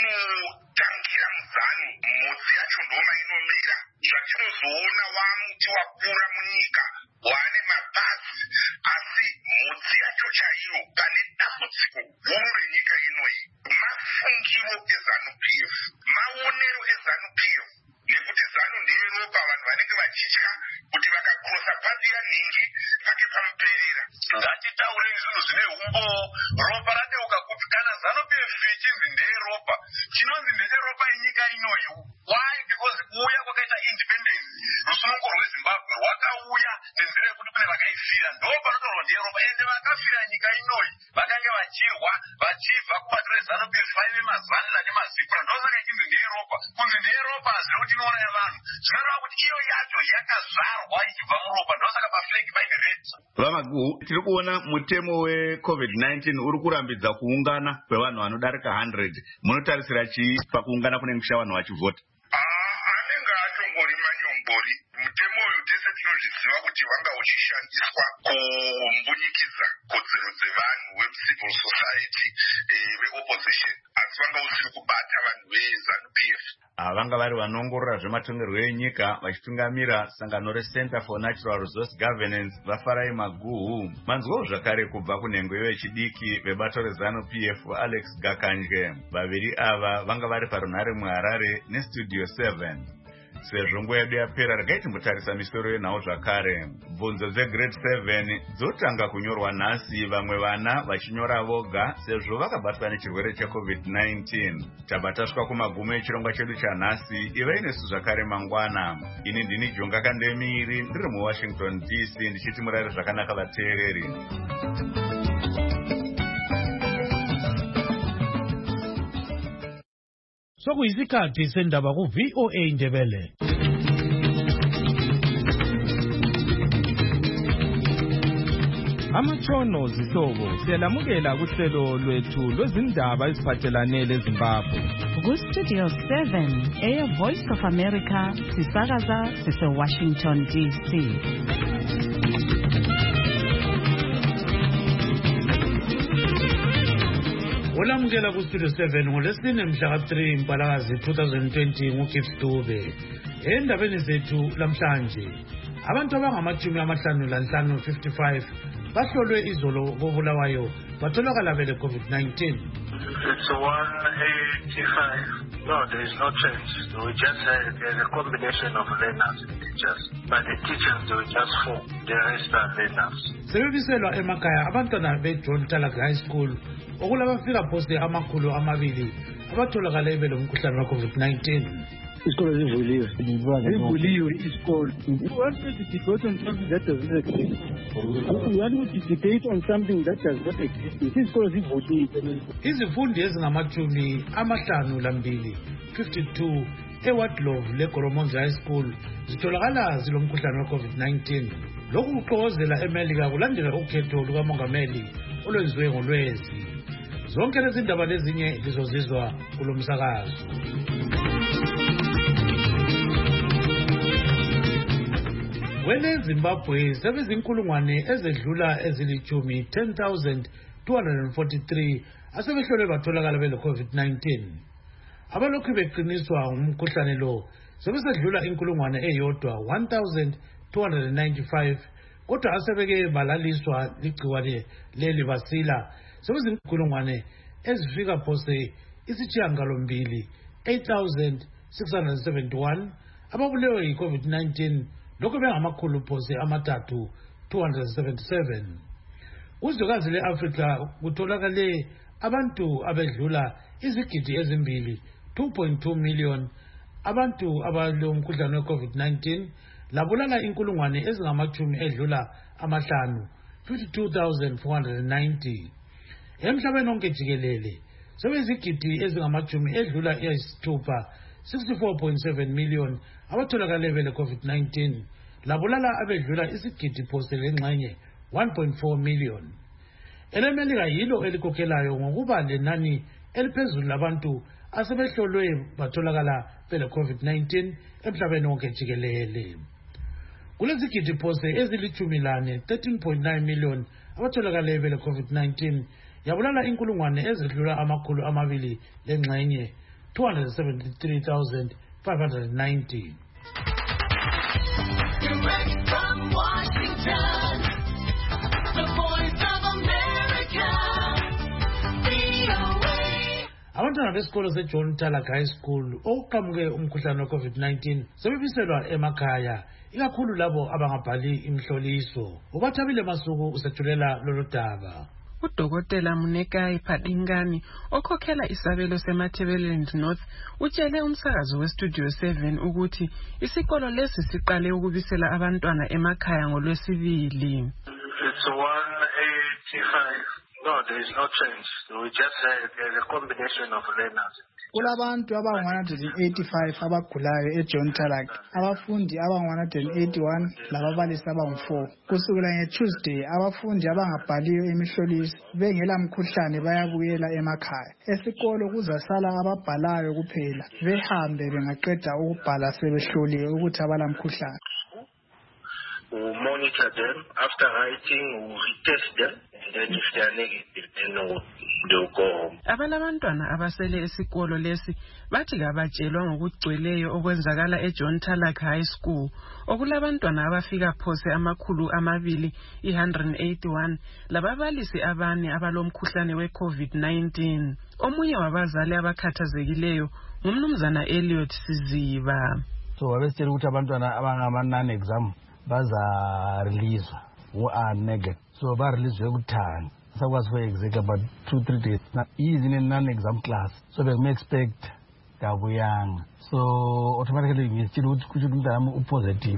hunotangira muZANU, mudzi yacho ndoma inomera. Zvatinozoona wamuti wakura munyika wane mabhazi, asi mudzi yacho chaiyo pane dambudziko guru renyika inoyi mafungiro eZANU-PF, maonero eZANU-PF, nekuti ZANU ndeyeropa, vanhu vanenge vachitya kuti vakakrosa pasi yanhingi pake pamuperera. Ngatitaurei zvinhu zvine umbo, ropa radeuka kupi kana ZANU-PF ichinzi ndeyeropa, chinonzi ndeyeropa yenyika inoyi. Why? Because kuuya kwakaita independence rusunungo rweZimbabwe rwakauya nenzira yekuti kune vakaifira, ndo panotorwa ndeyeropa, ende vakafira nyika inoyi vakanga vachirwa vachibva kubato reZANU-PF vaive mazanira nemazipura, ndosaka ichinzi ndeyeropa. Kunzi ndeyeropa hazviri kuti inoona yavanhu, zvinoreva kuti iyo yacho yakazvarwa ichibva muropa, ndosaka paflegi paine red. Vamaguhu, tiri kuona mutemo weCovid-19 uri kurambidza kuungana kwevanhu vanodarika 100. Munotarisira chii pakuungana kunenge kusha vanhu vachivhota? Anenge atongori manyongori. Mutemo uyu tese tinozviziva kuti wanga uchishandiswa kumbunyikidza kodzero dzevanhu vecivil society, veopposition, asi wanga usiri kubata vanhu veZANU-PF. Vanga vari vanoongorora zvematongerwo enyika vachitungamira sangano reCenter for Natural Resource Governance vaFarai Maguhu. Manzwawo zvakare kubva kunhengo yevechidiki vebato reZANU-PF Alex Gakanje. Vaviri ava vanga vari parunhare muHarare neStudio 7. sezvo nguva yedu yapera regai timbotarisa misoro yenhau zvakare. Bvunzo dzegrade 7 dzotanga kunyorwa nhasi, vamwe vana vachinyora voga sezvo vakabatwa nechirwere cheCovid-19. Tabatasvika kumagumo echirongwa chedu chanhasi. Ivai nesu zvakare mangwana. Ini ndini Jonga Kandemiri ndiri muWashington DC ndichiti murare zvakanaka vateereri. Sokuyisikhathi sendaba ku-VOA Indebele. Amatshono zihlobo siyalamukela kuhlelo lwethu lwezindaba eziphathelane leZimbabwe. Ku-Studio 7 eyeVoice of America sisakaza sise-Washington DC. Olamukela ku-Studio 7 ngolesine mhla ka-3 Mpalakazi 2020 nguGibbs Dube. Endabeni zethu lamhlanje, abantu abangama-55 bahlolwe izolo koBulawayo batholakala bele COVID-19. It's 185. No, there is no change. We just there's a combination of learners and teachers. But the teachers, they were just 4. The rest are learners. Sebebiselwa emakhaya abantwana beJohn Talaka High School okulabafika poste amakhulu amabili abatholakala bele umkhuhlane wa-COVID-19. Isikolo zivuliwe. Zivuliwe isikolo. You want to debate on something that does not exist. You want to debate on something that does not exist. Isikolo zivuliwe. Izifundi ezingama-52 eWardlove leGoromonzi High School zitholakala zilomkhuhlane wa-COVID-19. Lokhu kuxokozela eMelika kulandela ukhetho lukamongameli olwenziwe ngoLwezi. Zonke lezi ndaba lezinye lizozizwa kulo msakazo. Wele Zimbabwe sebezinkulungwane ezedlula ezilithumi 10,243 asebehlolwe batholakala bele COVID-19. Abalokhu beqiniswa umkhuhlane lo sebesedlula inkulungwane eyodwa 1,295 kodwa asebeke balaliswa ligciwane leli basila sebezinkulungwane ezifika phose isitshiyagalombili 8,671 ababulewe yi-COVID-19 lokho bengamakhulu phose amathathu 277. Kuzwekazi le-Afrika kutholakale abantu abedlula izigidi ezimbili 2.2 million abantu abalomkhuhlane we-COVID-19 labulala inkulungwane ezingamachumi edlula amahlanu 52,490. Emhlabeni onke jikelele sebezigidi ezingamachumi edlula eyisithupha 64.7 million abatholakale bele COVID-19 labulala abedlula isigidi phose lengxenye 1.4 million. EleMelika yilo elikokhelayo ngokuba lenani eliphezulu labantu asebehlolwe batholakala bele COVID-19 emhlabeni wonke jikelele. Kulezigidi phose ezilithumi lane 13.9 million abatholakale bele COVID-19 yabulala inkulungwane ezidlula amakhulu amabili lengxenye 273,590. Direct from Washington, the Voice of America, VOA. Abantwana besikolo seJohn Talaka High School okuqhamuke umkhuhlane we-COVID-19 sebebiselwa emakhaya, ikakhulu labo abangabhali imhloliso. Ubathabile Masuku usethulela lolu daba. Udokotela Munekai Padingani okhokhela isabelo seMatabeleland North utshele umsakazo weStudio 7 ukuthi isikolo lesi siqale ukubisela abantwana emakhaya ngoLwesibili. It's 185. No, there is no change. We just there's a combination of learners. Kulabantu abangu-185 abagulayo eJohn Talaka, abafundi abangu-181 lababalisi abangu-4. Kusukela ngeTuesday abafundi abangabhaliyo imihloliso bengela mkhuhlane bayabuyela emakhaya. Esikolo kuzasala ababhalayo kuphela, behambe bengaqeda ukubhala sebehloliwe ukuthi abala mkhuhlane. We monitor them. After writing, we retest them. And then if they are negative, then they'll go home. Abalabantwana abasele esikolo lesi bathi kabatshelwa ngokugcweleyo okwenzakala eJohn Talaka High School okulabantwana abafika phose amakhulu amabili 181 lababalisi abane abalomkhuhlane we-COVID-19. Omunye wabazali abakhathazekileyo ngumnumzana Elliot Siziba. so babesitshela ukuthi abantwana abangama-non-exam baza-releaswa who-are negative, so ba-releaswe kuthani sakwazi for exactly about 2-3 days. Is in a non-exam class, so we may expect kabuyanga. So automatically ngitshela ukuthi kusho ukuthi umntana upositive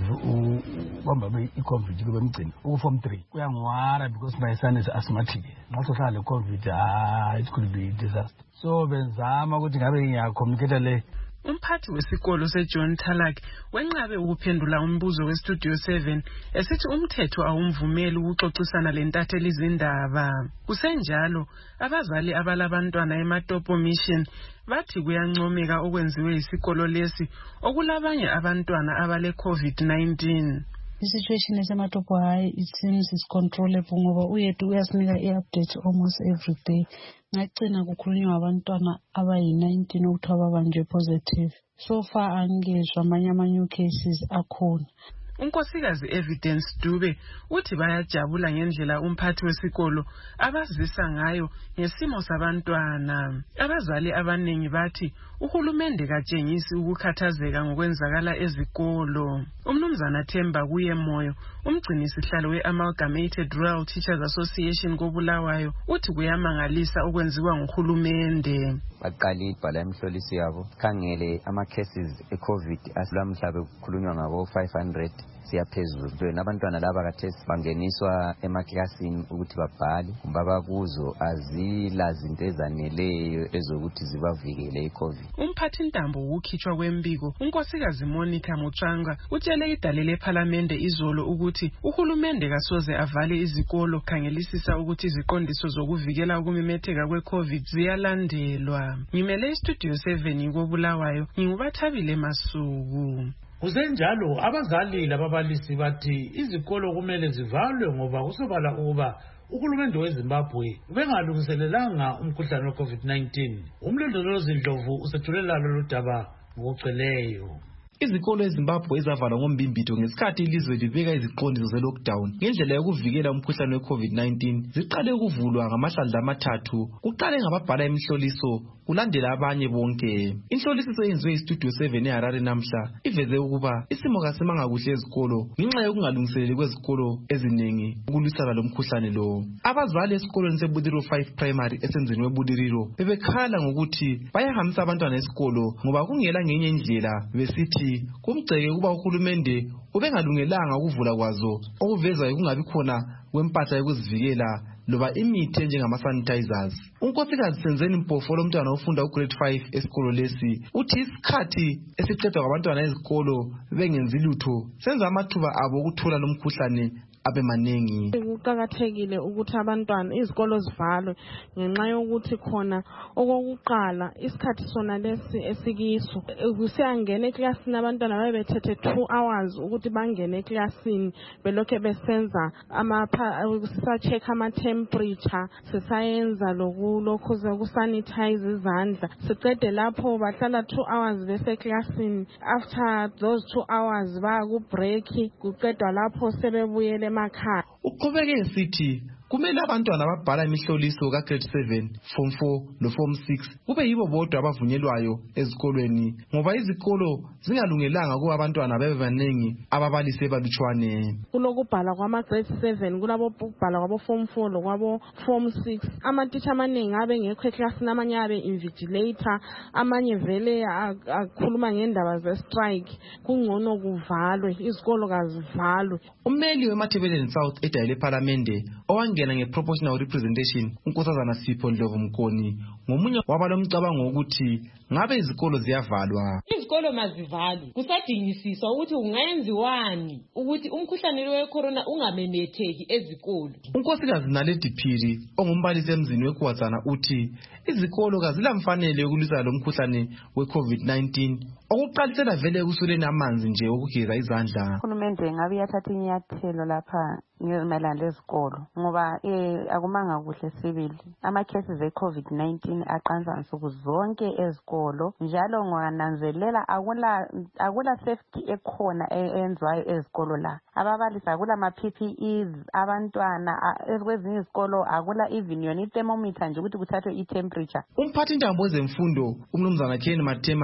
ubamba i-COVID kube emgcini form 3 kuyangwara because my son is asthmatic. Ngaso hlala le COVID it could be a disaster. So benzama ukuthi ngabe ngiyacommunicate le. Umphathi wesikolo seJohn Talak wenqabe ukuphendula umbuzo weStudio 7 esithi umthetho awumvumeli ukuxoxisana lentatheli izindaba. Kusenjalo abazali abalabantwana eMatopo Mission bathi kuyancomeka okwenziwe isikolo lesi okulabanye abantwana abale COVID-19. The situation is eMatopo High, it seems is controllable ngoba uyethu uyasinika i-update almost every day. Ngagcina kukhulunywa abantwana abayi-19 okuthiwa babanjwe positive. So far angezwa amanye cases akhona. Unkosikazi Evidence Dube uthi bayajabula ngendlela umphathi wesikolo abazisa ngayo ngesimo sabantwana. Abazali abaningi bathi uhulumende katshengisi ukukhathazeka ngokwenzakala ezikolo. Umnumzana Themba kuye moyo umgcinisihlalo we-Amalgamated Rural Teachers Association koBulawayo uthi kuyamangalisa okwenziwa nguhulumende. Baqali ibhala imhloliso yabo khangele ama-cases e-COVID asilamhlaba kukhulunywa ngabo 500 siyaphezulu. Nabantwana laba kathesi bangeniswa emaklasini ukuthi babhale ngoba kuzo azila zinto ezaneleyo ezokuthi zibavikele i-COVID. Umphathi Ntambo ukukhitshwa kwembiko unkosikazi Monica Mutsanga utshele idale lePhalamende izolo ukuthi uhulumende kasoze avale izikolo khangelisisa ukuthi iziqondiso zokuvikela ukumemetheka kwe-COVID ziyalandelwa. Ngimele iStudio 7 koBulawayo ngingubathabile Masuku. Kusenjalo abazali lababalisi bathi izikolo kumele zivalwe ngoba kusobala ukuba uhulumende weZimbabwe bengalungiselelanga umkhuhlane we-COVID-19. Umlondolozi Ndlovu usethulela lolu daba ngokugcweleyo. Izikolo eZimbabwe ezavalwa ngombimbito ngesikhathi ilizwe libeka iziqondiso ze-lockdown ngendlela yokuvikela umkhuhlane we-COVID-19 ziqale ukuvulwa ngamahlandla amathathu. Kuqale ngababhala imihloliso kulandela abanye bonke. Inhloliso eyenziwe iStudio 7 eHarare namhla iveze ukuba isimo kasimanga kuhle ezikolo ngenxa yokungalungiseleli kwezikolo eziningi ukulwisana lomkhuhlane lo. Abazali esikolweni seBudiriro 5 Primary esenzeni weBudiriro bebekhala ngokuthi bayahambisa abantwana esikolo ngoba kungela ngenye indlela besithi kumgceke kuba uhulumende ubengalungelanga ukuvula kwazo okuveza ukungabi khona kwempahla yokuzivikela loba imithi njengama-sanitizers. Unkosikazi Senzeni Mpofolo umntwana ofunda ugrade 5 esikolo lesi uthi isikhathi esiqedwa ngabantwana ezikolo bengenzi lutho senza amathuba abo ukuthola lomkhuhlane abe maningi. Kuqakathekile ukuthi abantwana izikolo zivalwe ngenxa yokuthi khona okokuqala isikhathi sona lesi esikiso kusiyangena eklasini abantwana babethethe 2 hours ukuthi bangene eklasini belokhe besenza sisa-check ama-temperature sisayenza lokhu zokusanitize izandla siqede lapho bahlala 2 hours beseklasini. After those 2 hours baya ku-break kuqedwa lapho sebebuyele emakhaya. Uqhubeke esithi kumele abantwana ababhala imihloliso ka-grade 7, form 4 no-form 6 kube yibo bodwa abavunyelwayo ezikolweni ngoba izikolo zingalungelanga kuba abantwana bebe baningi ababalisi bebalutshwane. Kulokubhala kwama-grade 7 kulabokubhala kwabo form 4 lokwabo form 6 amatitsha amaningi abe ngekho eklasini amanye abe invigilator amanye vele akhuluma ngendaba ze-strike. Kungcono kuvalwe izikolo kazivalwe. Ummeli weMatabeleland South edale lePhalamende owangena nge-proportional representation unkosazana Sipho Ndlovu Mkoni ngomunye wabalomcabango ukuthi ngabe izikolo ziyavalwa. Izikolo mazivalwe kusadingisiswa ukuthi ungenziwani ukuthi umkhuhlane we-corona ungamemetheki ezikolo. Unkosikazi Naledi Phiri ongumbalisi emzini weKwazana uthi izikolo kazilamfanele yokulwisana lomkhuhlane we-COVID-19 okuqalisela vele ekusuleni amanzi nje okugeza izandla. Uhulumende ngabe yathatha inyathelo lapha ngezimayelana lezikolo ngoba akumanga kuhle sibili ama-cases e-COVID-19 aqansa nsuku zonke ezikolo njalo ngananzelela akula safety ekhona eyenziwayo ezikolo la. Ababalisi akula ma-PPEs abantwana kwezinye izikolo akula even yona i-thermometer nje ukuthi kuthathwe i-temperature. Umphathi Ntambo wezemfundo umnumzana Ken Matema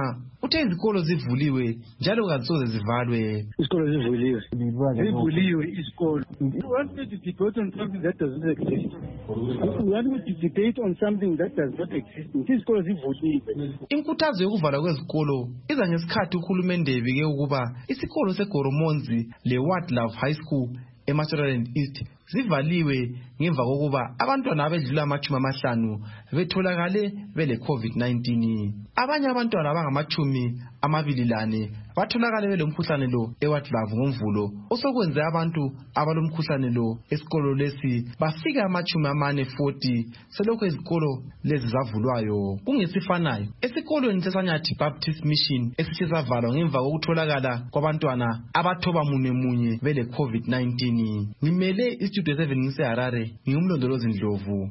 uthe izikolo zivuliwe njalo kazisoze zivalwe. Isikolo zivuliwe isikolo. We want to debate on something that does not exist. We want to debate on something that does not exist. Isikolo zivuliwe. Inkuthazo yokuvalwa kwezikolo iza ngesikhathi uhulumende ebike ukuba isikolo seGoromonzi le-Ward Love High School eMashonaland East zivaliwe ngemva kokuba abantwana abedlula 50 betholakale bele COVID-19. Abanye abantwana abangama-24 batholakale belomkhuhlane lo eWard Love ngomvulo osokwenze abantu abalomkhuhlane lo esikolo lesi bafika 40 selokho izikolo lezi zavulwayo. Kungesifanayo esikolweni seSanyathi Baptist Mission esihle savalwa ngemva kokutholakala kwabantwana abathoba munye bele COVID-19. Ngimele iStudio 7 ngiseHarare, ngingumlondolozi Ndlovu.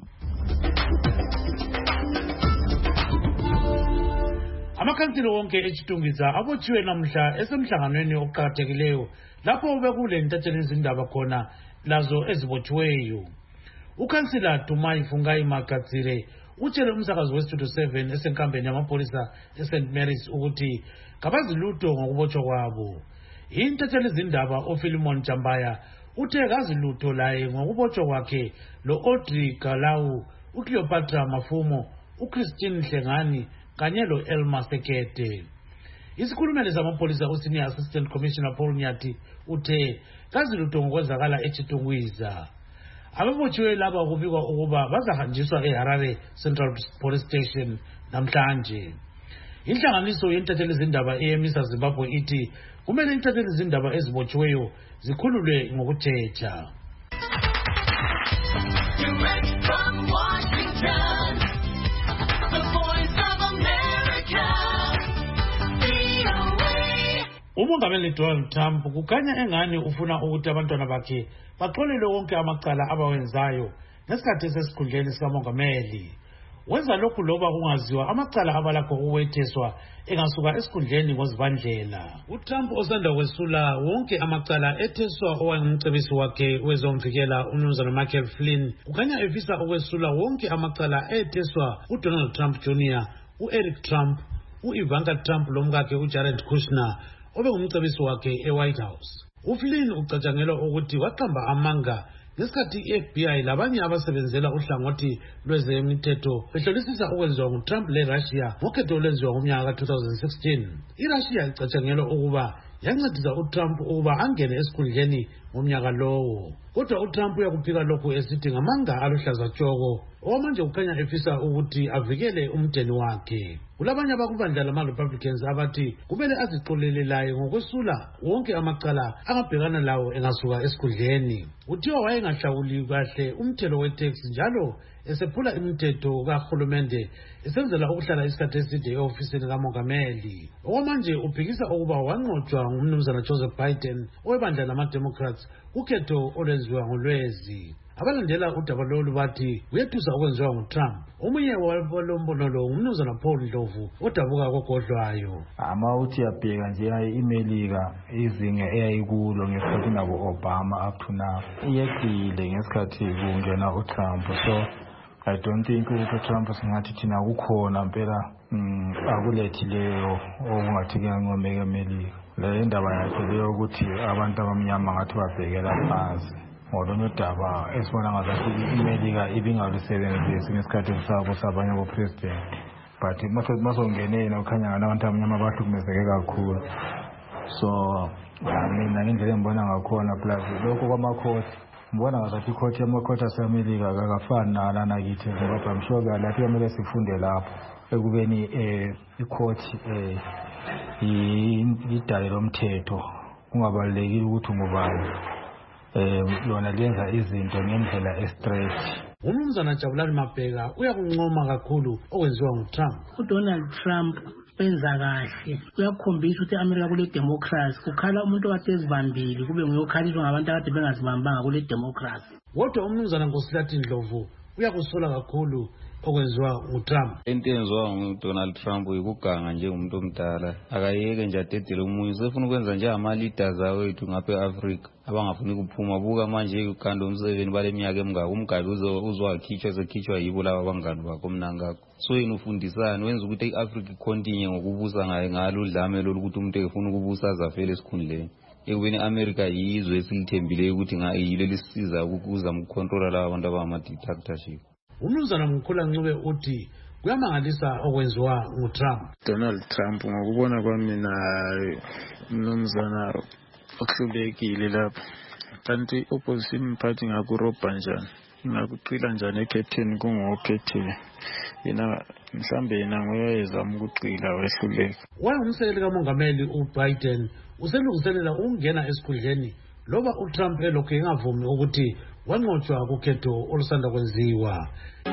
Amakhansilo wonke eChitungwiza abotshiwe namhla esemhlanganweni oqhakathekileyo lapho bekule ntatheli izindaba khona lazo ezibotshiweyo. Ukhansila Dumai Fungai Makatsire utshele umsakazi weStudio 7 esenkambeni yamapholisa eSt Mary's ukuthi kabazilutho ngokubotshwa kwabo. Intatheli izindaba uPhilemon Jambaya uthe kazilutho laye ngokubotshwa kwakhe lo Audrey Galau, uCleopatra Mafumo, uChristine Hlengani kanye lo Elma Sekete. Isikhulumeli zamapholisa uSenior Assistant Commissioner Paul Nyati uthe kazilutho ngokwenzakala eChitungwiza. Ababotshiwe laba kubikwa ukuba bazahanjiswa eHarare Central Police Station namhlanje. Inhlanganiso yentatheli izindaba eyemisa Zimbabwe ithi kumele intatheli izindaba ezibotshiweyo zikhululwe ngokuthetha. Direct from Washington, the voice of America, VOA. Umongameli Donald Trump kukhanya engani ufuna ukuthi abantwana bakhe baxolele wonke amacala abawenzayo ngesikhathi sesikhundleni sikamongameli. Wenza lokhu loba kungaziwa amacala abalakho ukwetheswa engasuka esikhundleni ngozibandlela. uTrump osanda kwesula wonke amacala etheswa owayengumcebisi wakhe wezomvikela uMnumzana Michael Flynn kukhanya efisa ukwesula wonke amacala etheswa uDonald Trump Jr., uEric Trump, uIvanka Trump lomkakhe uJared Kushner obengumcebisi wakhe eWhite House. uFlynn ucatshangelwa ukuthi waqamba amanga ngesikhathi iFBI labanye abasebenzela uhlangothi lwezemithetho behlolisisa okwenziwa nguTrump leRussia ngokhetho olwenziwa ngomnyaka ka-2016. iRussia icatshangelwa ukuba yancedisa uTrump ukuba angene esikhundleni ngomnyaka lowo. Kodwa uTrump uyakuphika lokhu esithi ngamanga aluhlaza tshoko okwamanje kukhanya efisa ukuthi avikele umndeni wakhe. Kulabanye abakubandla lama-Republicans abathi kumele azixolele laye ngokwesula wonke amacala angabhekana lawo engasuka esikhundleni. Uthiwa wayengahlawuli kahle umthelo weTax njalo esephula imithetho kahulumende esenzela ukuhlala isikhathi eside e-ofisini kamongameli. Okwamanje uphikisa ukuba wanqotshwa ngumnumzana Joseph Biden owebandla lama-Democrats kukhetho olwenziwa ngolwezi. Abalandela udaba lolu bathi uyethusa okwenziwa nguTrump. Omunye walombono lo ngumnumzana Paul Ndlovu odabuka kogodlwayo. Uthi yabheka nje i-Melika izinga eyayikulo ngesikhathi nabo Obama up to now iyeqile ngesikhathi kungena uTrump. So I don't think ukuthi uTrump singathi thina kukhona impela akulethileyo okungathi kuyangomeka eMelika. Le ndaba yakhe leyo ukuthi abantu abamnyama ngathi babhekela phansi. Ngolunye udaba esibona ngazathi iMelika ibingalusebenzisi ngesikhathi sabo sabanye abopresident. But masongene yena ukhanya ngabantu abamnyama bahlukumezeke kakhulu. So mina ngendlela engibona ngakhona plus lokho kwamakhosi ngibona ngazathi ikhothi yamakhothi aseMelika akafani nalana kithi ngoba I'm sure lapho kumele sifunde lapho ekubeni ikhothi idale lomthetho kungabalekile ukuthi ngubani lona lenza izinto ngendlela estraight. uMnumzana Jabulani Mabheka uyakuncoma kakhulu okwenziwa nguTrump. uDonald Trump wenza kahle uyakhombisa ukuthi eAmerica kule democracy kukhala umuntu okade ezibambile kube nguyokhaliswa ngabantu akade bengazibambanga kule democracy. Kodwa uMnumzana Nkosilathi Ndlovu uyakusola kakhulu okwenziwa nguTrump. Into enziwa nguDonald Trump ikuganga nje umuntu omdala akayeke nje adedele umunye usefuna ukwenza nje ama-leaders awethu ngapha e-Afrika abangafuni kuphuma buka manje uGanda umseveni baleminyaka emingaka umgabi uzowakhitshwa sekhitshwa yibo laba abangani bakho mnangakho so yena ufundisani wenza ukuthi i-Afrika ikhontinye ngokubusa ngayo ngalo udlame lolu ukuthi umuntu efuna ukubusa azafele esikhundleni ekubeni i-America yizwe esilithembileyo ukuthi yilo lisisiza ukuzama ukukhontrola laba abantu abangama-dictatorship. Umnumzana Mkhulancube uthi kuyamangalisa okwenziwa nguTrump. Donald Trump ngokubona kwami mina umnumzana ohlulekile lapha kanti opposition party ngakurobha njani ngakuqila njani ekhetheni kungokhethile yena mhlambe yena ngoyezama ukuqila wehluleka. Wayengumsekeli kamongameli uBiden uselungiselela ukungena esikhundleni loba uTrump elokhu engavumi ukuthi wanqotshwa kukhetho olusanda kwenziwa.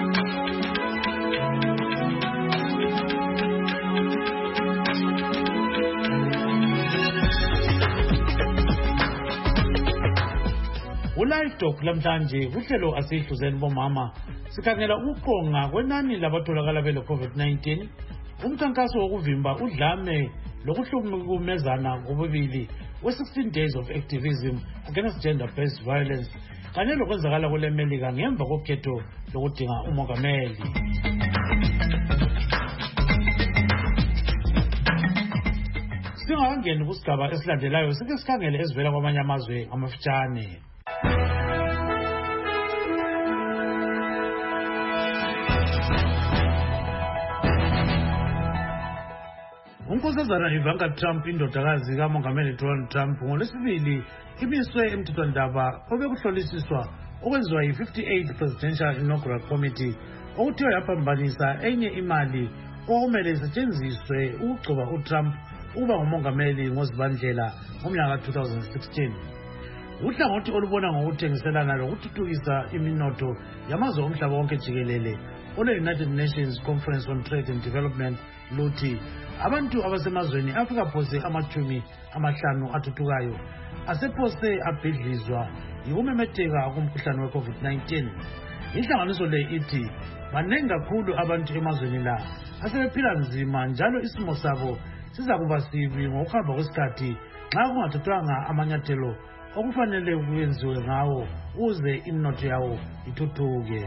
Ulive Talk lamhlanje uhlelo asihluzeni bomama sikhangela ukuqonga kwenani labatholakala bele COVID-19, umkhankaso wokuvimba udlame lokuhlukumezana ngobubili we-16 days of activism against gender-based violence kanye lokwenzakala kule Melika ngemva kokhetho lokudinga umongameli. Singakangeni kusigaba esilandelayo sike sikhangele ezivela kwamanye amazwe amafitshane. Unkosazana Ivanka Trump indodakazi kamongameli Donald Trump ngolwesibili imiswe emthethwandaba obekuhlolisiswa okwenziwa yi-58 Presidential Inaugural Committee okuthiwa yaphambanisa enye imali okumele isetshenziswe ukugcoba uTrump ukuba ngumongameli ngoZibandlela ngomnyaka 2016. Uhlangothi olubona ngokuthengiselana lokuthuthukisa iminotho yamazwe omhlaba wonke jikelele ole-United Nations Conference on Trade and Development luthi abantu abasemazweni afika phose ama-50 athuthukayo asephose abhidlizwa yikumemetheka kumkhuhlane we-COVID-19. Inhlanganiso le ithi baningi kakhulu abantu emazweni la asebephila nzima njalo isimo sabo siza kuba sibi ngokuhamba kwesikhathi nxa kungathathwanga amanyathelo okufanele kuyenziwe ngawo uze iminotho yawo ithuthuke.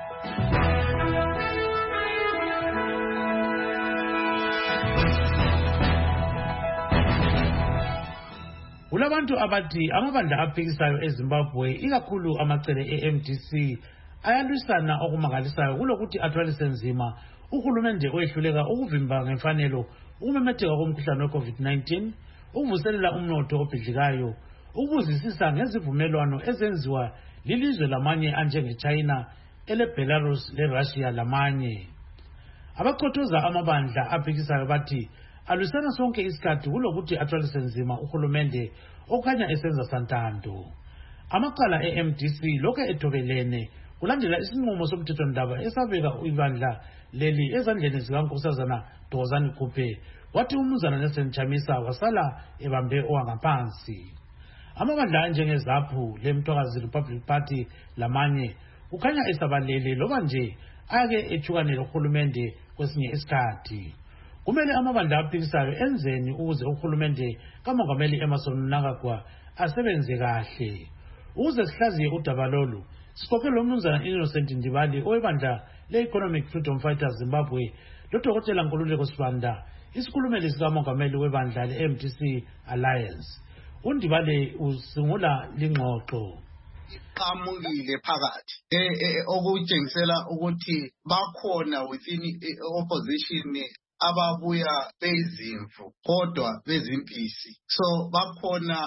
Kulabantu abathi amabandla aphikisayo eZimbabwe ikakhulu amacele e-MDC ayalwisana okumangalisayo kulokuthi athwalise nzima uhulumende oyehluleka ukuvimba ngemfanelo ukumemetheka komkhuhlane we-COVID-19, ukuvuselela umnotho obhidlikayo, ukubuzisisa ngezivumelwano ezenziwa lilizwe lamanye anjenge-China, ele-Belarus le-Russia lamanye. Abaqothoza amabandla aphikisayo bathi alwisana sonke isikhathi kulokuthi athwalise nzima uhulumende okhanya esenza santando. Amaqala e-MDC lokhu ethobelene kulandela isinqumo somthethwandaba esabeka ibandla leli ezandleni zikankosazana Thokozani Kupe, wathi umnumzana Nelson Chamisa wasala ebambe owangaphansi. Amabandla anjengeZAPHU leMthwakazi Republic Party lamanye kukhanya esabalele loba nje ake ethukane lohulumende kwesinye isikhathi. Kumele amabandla aphikisayo enzeni ukuze uhulumende kamongameli Emmerson Mnangagwa asebenze kahle. Ukuze sihlaziye udaba lolu sikhokhe lo mnumzana Innocent Ndibali owebandla le-Economic Freedom Fighters Zimbabwe loDokotela Nkululeko Sibanda isikhulumeli sikamongameli webandla le-MDC Alliance. UNdibale usungula lingxoxo. Qhamukile phakathi okutshengisela ukuthi bakhona within opposition ababuya bezimvu kodwa bezimpisi, so bakhona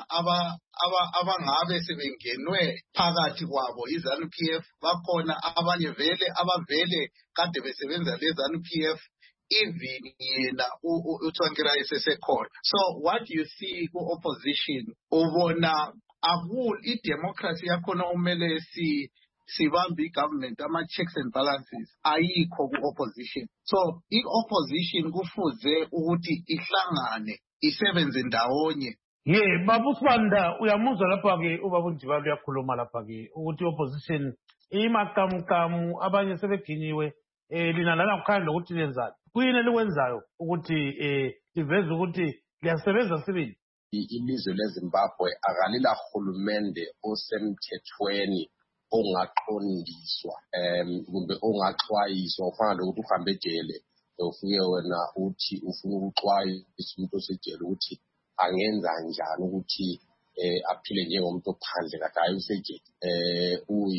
abangabe sebengenwe phakathi kwabo iZANU-PF, bakhona abanye abavele kade besebenza leZANU-PF, even yena uTsvangirai sesekhona. So what you see ku-opposition ubona i-democracy yakhona umele sibambe i-government, ama-checks and balances ayikho ku-opposition. So i-opposition kufuze ukuthi ihlangane isebenze ndawonye. Babu Sibanda uyamuzwa lapha ke ubaba uNdibali uyakhuluma lapha ke ukuthi opposition imaqamuqamu abanye sebeginyiwe lina lana kukhanya lokuthi lenzani kuyini elikwenzayo ukuthi liveze ukuthi liyasebenza sibili. Ilizwe leZimbabwe akalila hulumende osemthethweni ongaqondiswa kumbe ongaxwayiswa ufana lokuthi uhambe ejele ufike wena uthi ufuna ukuxwayisa umuntu osejele ukuthi angenza njani ukuthi aphile njengomuntu ophandle kade hayi usejele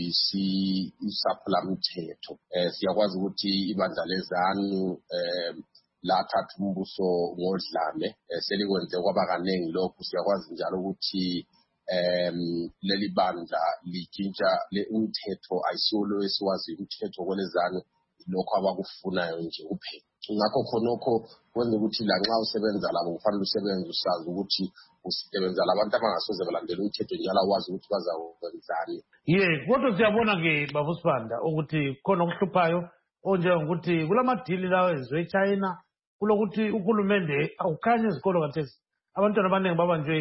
uyisaphulamthetho. Siyakwazi ukuthi ibandla leZANU lathatha umbuso ngodlame selikwenze kwaba kaningi lokhu. Siyakwazi njalo ukuthi leli bandla litshintsha umthetho ayisiwo esiwazi umthetho kweleZANU lokho abakufunayo nje kuphela. Ngakho khonokho kwenza ukuthi la nxa usebenza labo kufanele usebenze usazi ukuthi usebenza labantu abangasoze balandela umthetho njalo wazi ukuthi bazakwenzani. Kodwa siyabona ke babuSibanda ukuthi khona okuhluphayo onjengokuthi kulamadili lawo ezwe eChina kulokuthi uhulumende awukhanye izikolo kathesi abantwana abaningi babanjwe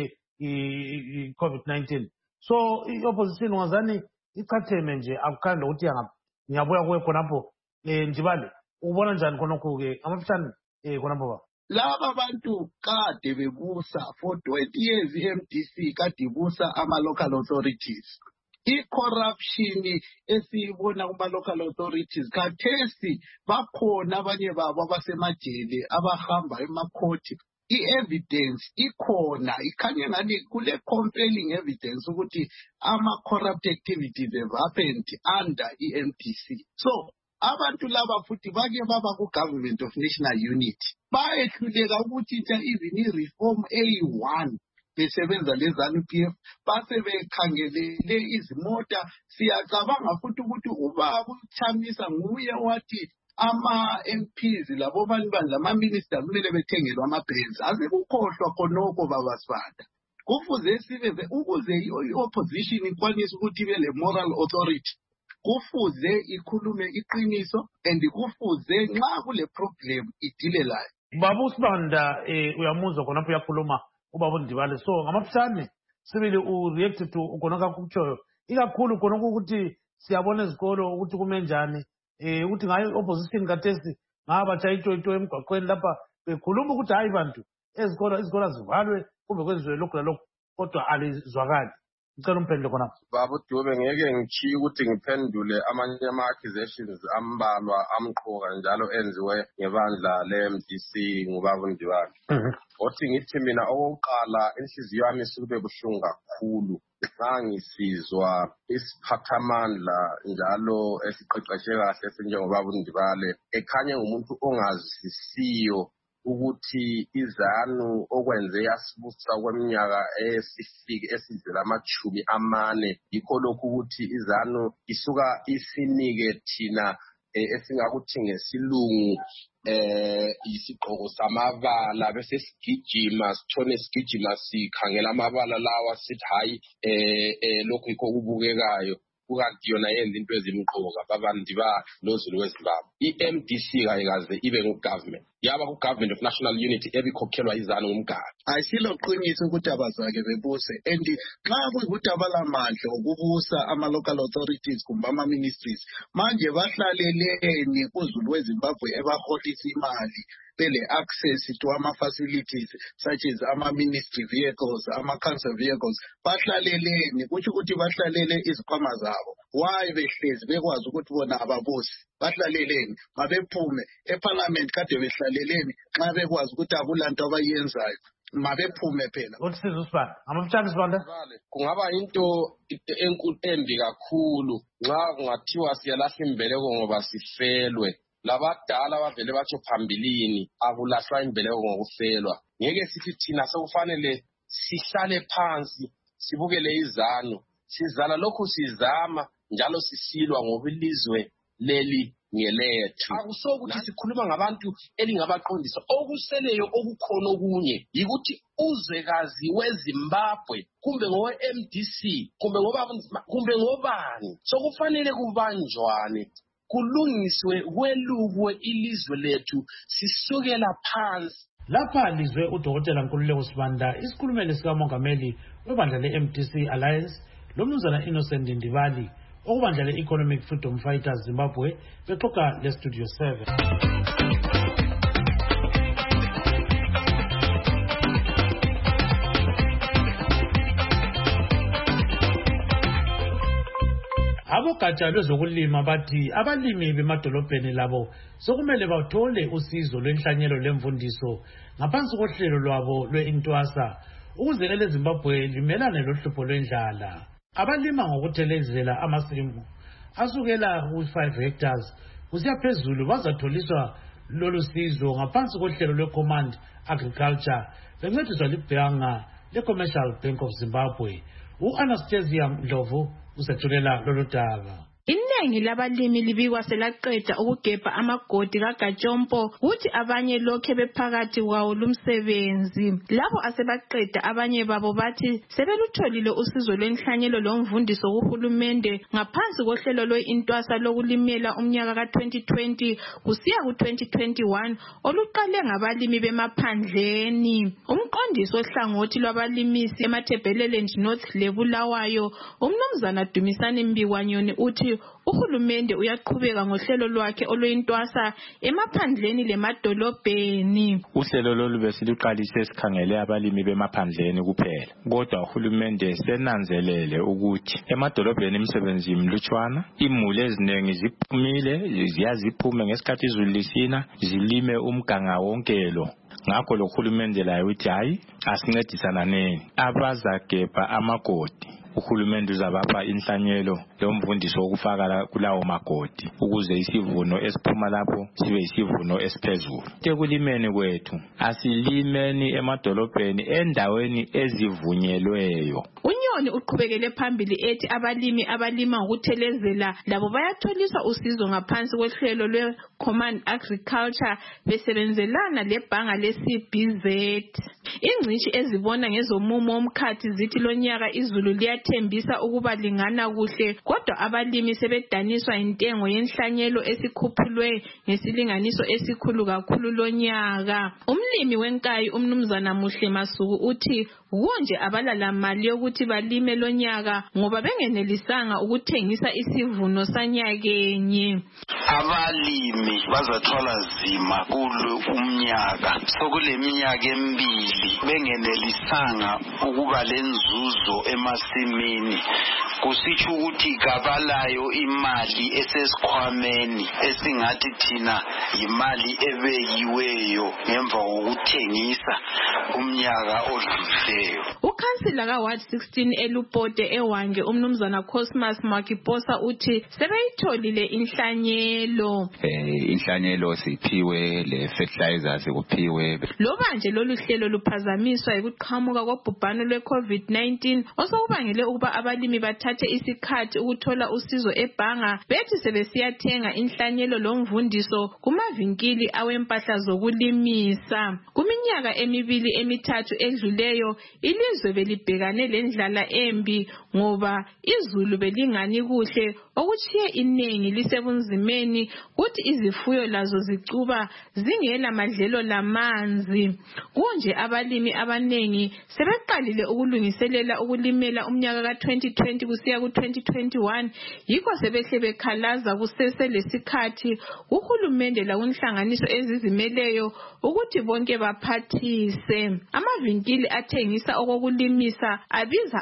i-COVID-19. So i-opposition ngazani ichatheme nje akukhanye lokuthi ngiyabuya kuwe khonapho Njibali ubona njani khonokho-ke amafitshane khonapho ba? Laba bantu kade bebusa for 20 years i-MDC kade ibusa ama-local authorities. I-corruption esiyibona kuma-local authorities khathesi bakhona abanye babo abasemajele abahamba emakhoti. I-evidence ikhona ikhanye ngani kule compelling evidence ukuthi ama-corrupt activities have happened under i-MDC. So abantu laba futhi bake baba ku-Government of National Unity bayehluleka ukuthi even i-reform A1 besebenza leZANU-PF base bekhangelele izimota. Siyacabanga futhi ukuthi ubaba uChamisa nguye wathi ama-MPs labo bandla ama-minister kumele bethengelwe ama-Benz. Asekukhohlwa khonokho babaSibanda. Kufuze sibe ukuze i-opposition ikwanise ukuthi ibe le-moral authority kufuze ikhulume iqiniso and kufuze nxa kule problem idile layo. babuSibanda uyamuzwa khonapho uyakhuluma ubaba uNdibali. So ngamafitshane sibili u-react to khonokho akutshoyo ikakhulu khonokho ukuthi siyabona izikolo ukuthi kume njani ukuthi ngayo opposition kathesi ngabatsha ito emgwaqweni lapha bekhuluma ukuthi hayi bantu izikolo zivalwe kumbe kwenziwe lokhu lalokhu kodwa alizwakali. Ngicela umphendule khonapho. Baba Dube ngeke ngichiye ukuthi ngiphendule amanye ama-accusations ambalwa amqoka njalo enziwe ngebandla le-MDC ngubaba uNdibali. Othi ngithi mina okokuqala inhliziyo yami isukube buhlungu kakhulu xa ngisizwa isiphathamandla njalo esiqeqeshe kahle esinjengobaba uNdibali ekhanye ngumuntu ongazisiyo ukuthi iZANU okwenze yasibusa kweminyaka esidlula 40 yikho lokhu ukuthi iZANU isuka isinike thina esingakuthi ngesilungu isigqoko samabala bese sigijima sithone sigijima sikhangela amabala lawa sithi hayi lokhu yikho kubukekayo kukanti yona yenza into ezimqoka babantu noZulu weZimbabwe. I-MDC kayikaze ibe ngu-government yaba ku-Government of National Unity ebikhokhelwa iZANU ngumgadi. Ayisiloqiniso ukuthi abazake bebuse and nxa kuyikuthi abalamandla okubusa ama-local authorities kumbe ama-ministries manje bahlaleleni kuZulu weZimbabwe ebaholisa imali bele-access to ama-facilities such as ama-ministry vehicles, ama-council vehicles bahlaleleni kutsho ukuthi bahlalele izikhwama zabo. Why behlezi bekwazi ukuthi bona ababusi bahlaleleni mabephume eparliament kade behlaleleni nxa bekwazi ukuthi akulanto abayenzayo mabephume phela. Usizo Sibanda amafitshane Sibanda kungaba into enkulu embi kakhulu nxa kungathiwa siyalahla imbeleko ngoba sifelwe. Labadala bavele batsho phambilini akulahlwa imbeleko ngokufelwa. Ngeke sithi thina sekufanele sihlale phansi sibukele iZANU sizala lokhu sizama njalo sisilwa ngoba ilizwe leli ngelethu. Akusokuthi sikhuluma ngabantu elingabaqondisa okuseleyo okukhona okunye yikuthi uzwekazi weZimbabwe kumbe ngowe-MDC kumbe ngobani sokufanele kubanjwane kulungiswe kwelukwe ilizwe lethu sisukela phansi. Lapha lizwe uDokotela Nkululeko Sibanda isikhulumeli sikamongameli webandla le-MDC Alliance lo Mnumzana Innocent Ndibali okubandla le-Economic Freedom Fighters Zimbabwe bexoxa le-Studio 7. Abogatsha lwezokulima bathi abalimi bemadolobheni labo sokumele bathole usizo lwenhlanyelo lemfundiso ngaphansi kohlelo lwabo lwe-Intwasa ukuze eleZimbabwe limelane lohlupho lwendlala. Abalima ngokuthelezela amasimu asukela ku-5 hectares kusiya phezulu bazatholiswa lolu sizo ngaphansi kohlelo lwe-Command Agriculture bencediswa libhanga le-Commercial Bank of Zimbabwe. U-Anastasia Ndlovu usethulela lolu daba. Iningi labalimi libikwa selaqeda ukugebha amagodi kaGatshompo kuthi abanye lokhe bephakathi kwawo lumsebenzi. Labo asebaqeda abanye babo bathi sebelutholile usizo lwenhlanyelo lomvundiso kuhulumende ngaphansi kohlelo lwe-Intwasa lokulimela umnyaka ka-2020 kusiya ku-2021 oluqale ngabalimi bemaphandleni. Umqondisi ohlangothi lwabalimisi eMatabeleland North leBulawayo uMnumzana Dumisani Mbikwanyoni uthi uhulumende uyaqhubeka ngohlelo lwakhe oluyintwasa emaphandleni lemadolobheni. Uhlelo lolu besiluqalise sikhangele abalimi bemaphandleni kuphela. Kodwa uhulumende senanzelele ukuthi emadolobheni imisebenzi imlutshwana, imuli eziningi ziphumile, ziyaziphume ngesikhathi izulu lisina, zilime umganga wonke lo. Ngakho lo hulumende laye uthi hayi asincedisana neni abazagebha amagodi. Uhulumende uzabapha inhlanyelo lomvundiso wokufaka kulawo magodi ukuze isivuno esiphuma lapho sibe isivuno esiphezulu. Ekulimeni kwethu asilimeni emadolobheni endaweni ezivunyelweyo. Unyoni uqhubekele phambili ethi abalimi abalima ngokuthelezela labo bayatholiswa usizo ngaphansi kohlelo lwe-Command Agriculture besebenzelana lebhanga le-CBZ. Ingcitshi ezibona ngezomumo womkhathi zithi lonyaka izulu liyathembisa ukuba lingana kuhle, kodwa abalimi sebedaniswa intengo yenhlanyelo esikhuphulwe ngesilinganiso esikhulu kakhulu lonyaka. Umlimi wenkayi uMnumzana Muhle Masuku uthi konje abalala mali yokuthi balime lonyaka ngoba bengenelisanga ukuthengisa isivuno sanyakenye. Abalimi bazathwala zima kulo umnyaka sokuleminyaka emibili bengenelisanga ukuba lenzuzo emasimini. Kusitsho ukuthi kabalayo imali esesikhwameni esingathi thina imali ebekiweyo ngemva kokuthengisa umnyaka odlulileyo. Ukhansila ka-Ward 16 eLupote eWange uMnumzana Cosmas Makiposa uthi sebeyitholile inhlanyelo. Inhlanyelo siphiwe, le fertilizers kuphiwe. Loba nje lolu hlelo luphazamiswa ukuqhamuka kobhubhane lwe-COVID-19 osokubangele ukuba abalimi bathathe isikhathi ukuthola usizo ebhanga bethi sebesiyathenga inhlanyelo lomvundiso kumavinkili awempahla zokulimisa. Kuminyaka emibili emithathu edluleyo ilizwe belibhekane lendlala embi ngoba izulu belingani kuhle okuchiye iningi lisebunzimeni kuthi izifuyo lazo zicuba zingela madlelo lamanzi. Kunje abalimi abanengi sebeqalile ukulungiselela ukulimela umnyaka ka-2020 kusiya ku-2021 yikho sebehle bekhalaza kusese lesikhathi uhulumende lakunhlanganiso ezizimeleyo ukuthi bonke baphathise. Amavinkili athengisa okokulimisa abiza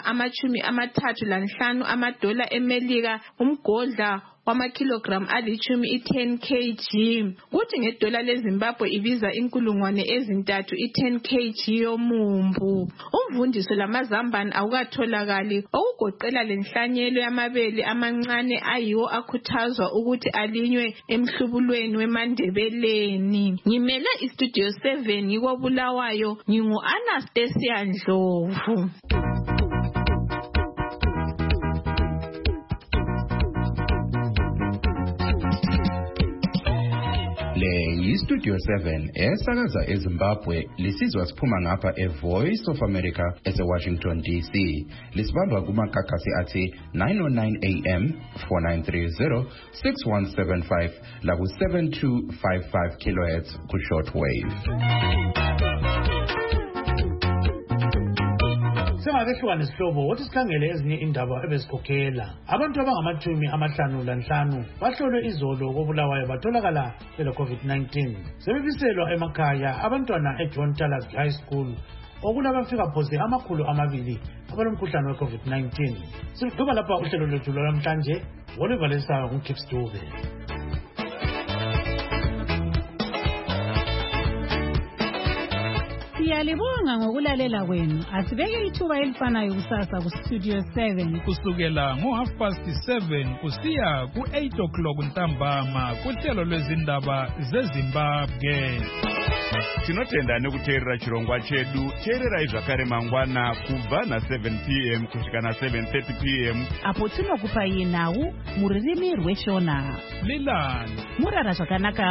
$35 amadola eMelika umgodla wamakilogram alichumi i-10 kg. Kuthi ngedola leZimbabwe ibiza $3,000 i-10 kg yomumbu. Umvundiso lamazambane awukatholakali okugoqela lenhlanyelo yamabele amancane ayiwo akhuthazwa ukuthi alinywe emhlubulweni weMandebeleni. Ngimele iStudio 7 ngikobulawayo ngingu-Anastasia Ndlovu. Le yiStudio 7 esakaza eZimbabwe lisizwa siphuma ngapha eVoice of America eseWashington DC. Lisibamba kumakhakhasi athi 909 AM 4930 6175 laku 7255 kHz ku shortwave. sengakehlukana isihlobo wothi sikhangele ezinye indaba ebezikhokhela. Abantu abangama-55 bahlolwe izolo koBulawayo batholakala bele-COVID-19. Sebebiselwa emakhaya abantwana eJohn Talas High School okulabafika phose 200 abalomkhuhlane we-COVID-19. Sigqiba lapha uhlelo lwethu lwanamhlanje. Oliver Lesa nguKips Dube. Siyalibonga ngokulalela kwenu. Asibeke ithuba elifanayo kusasa kuStudio 7 kusukela ngo7:30 kusiya ku8 ntambama kuhlelo lwezindaba zeZimbabwe. Tinotenda nekuteerera chirongwa chedu. Teererai zvakare mangwana kubva na7 p.m. kusvika na7:30 p.m. apo tinokupai nhau muririmi rweshona. Lilani Murara zvakanaka.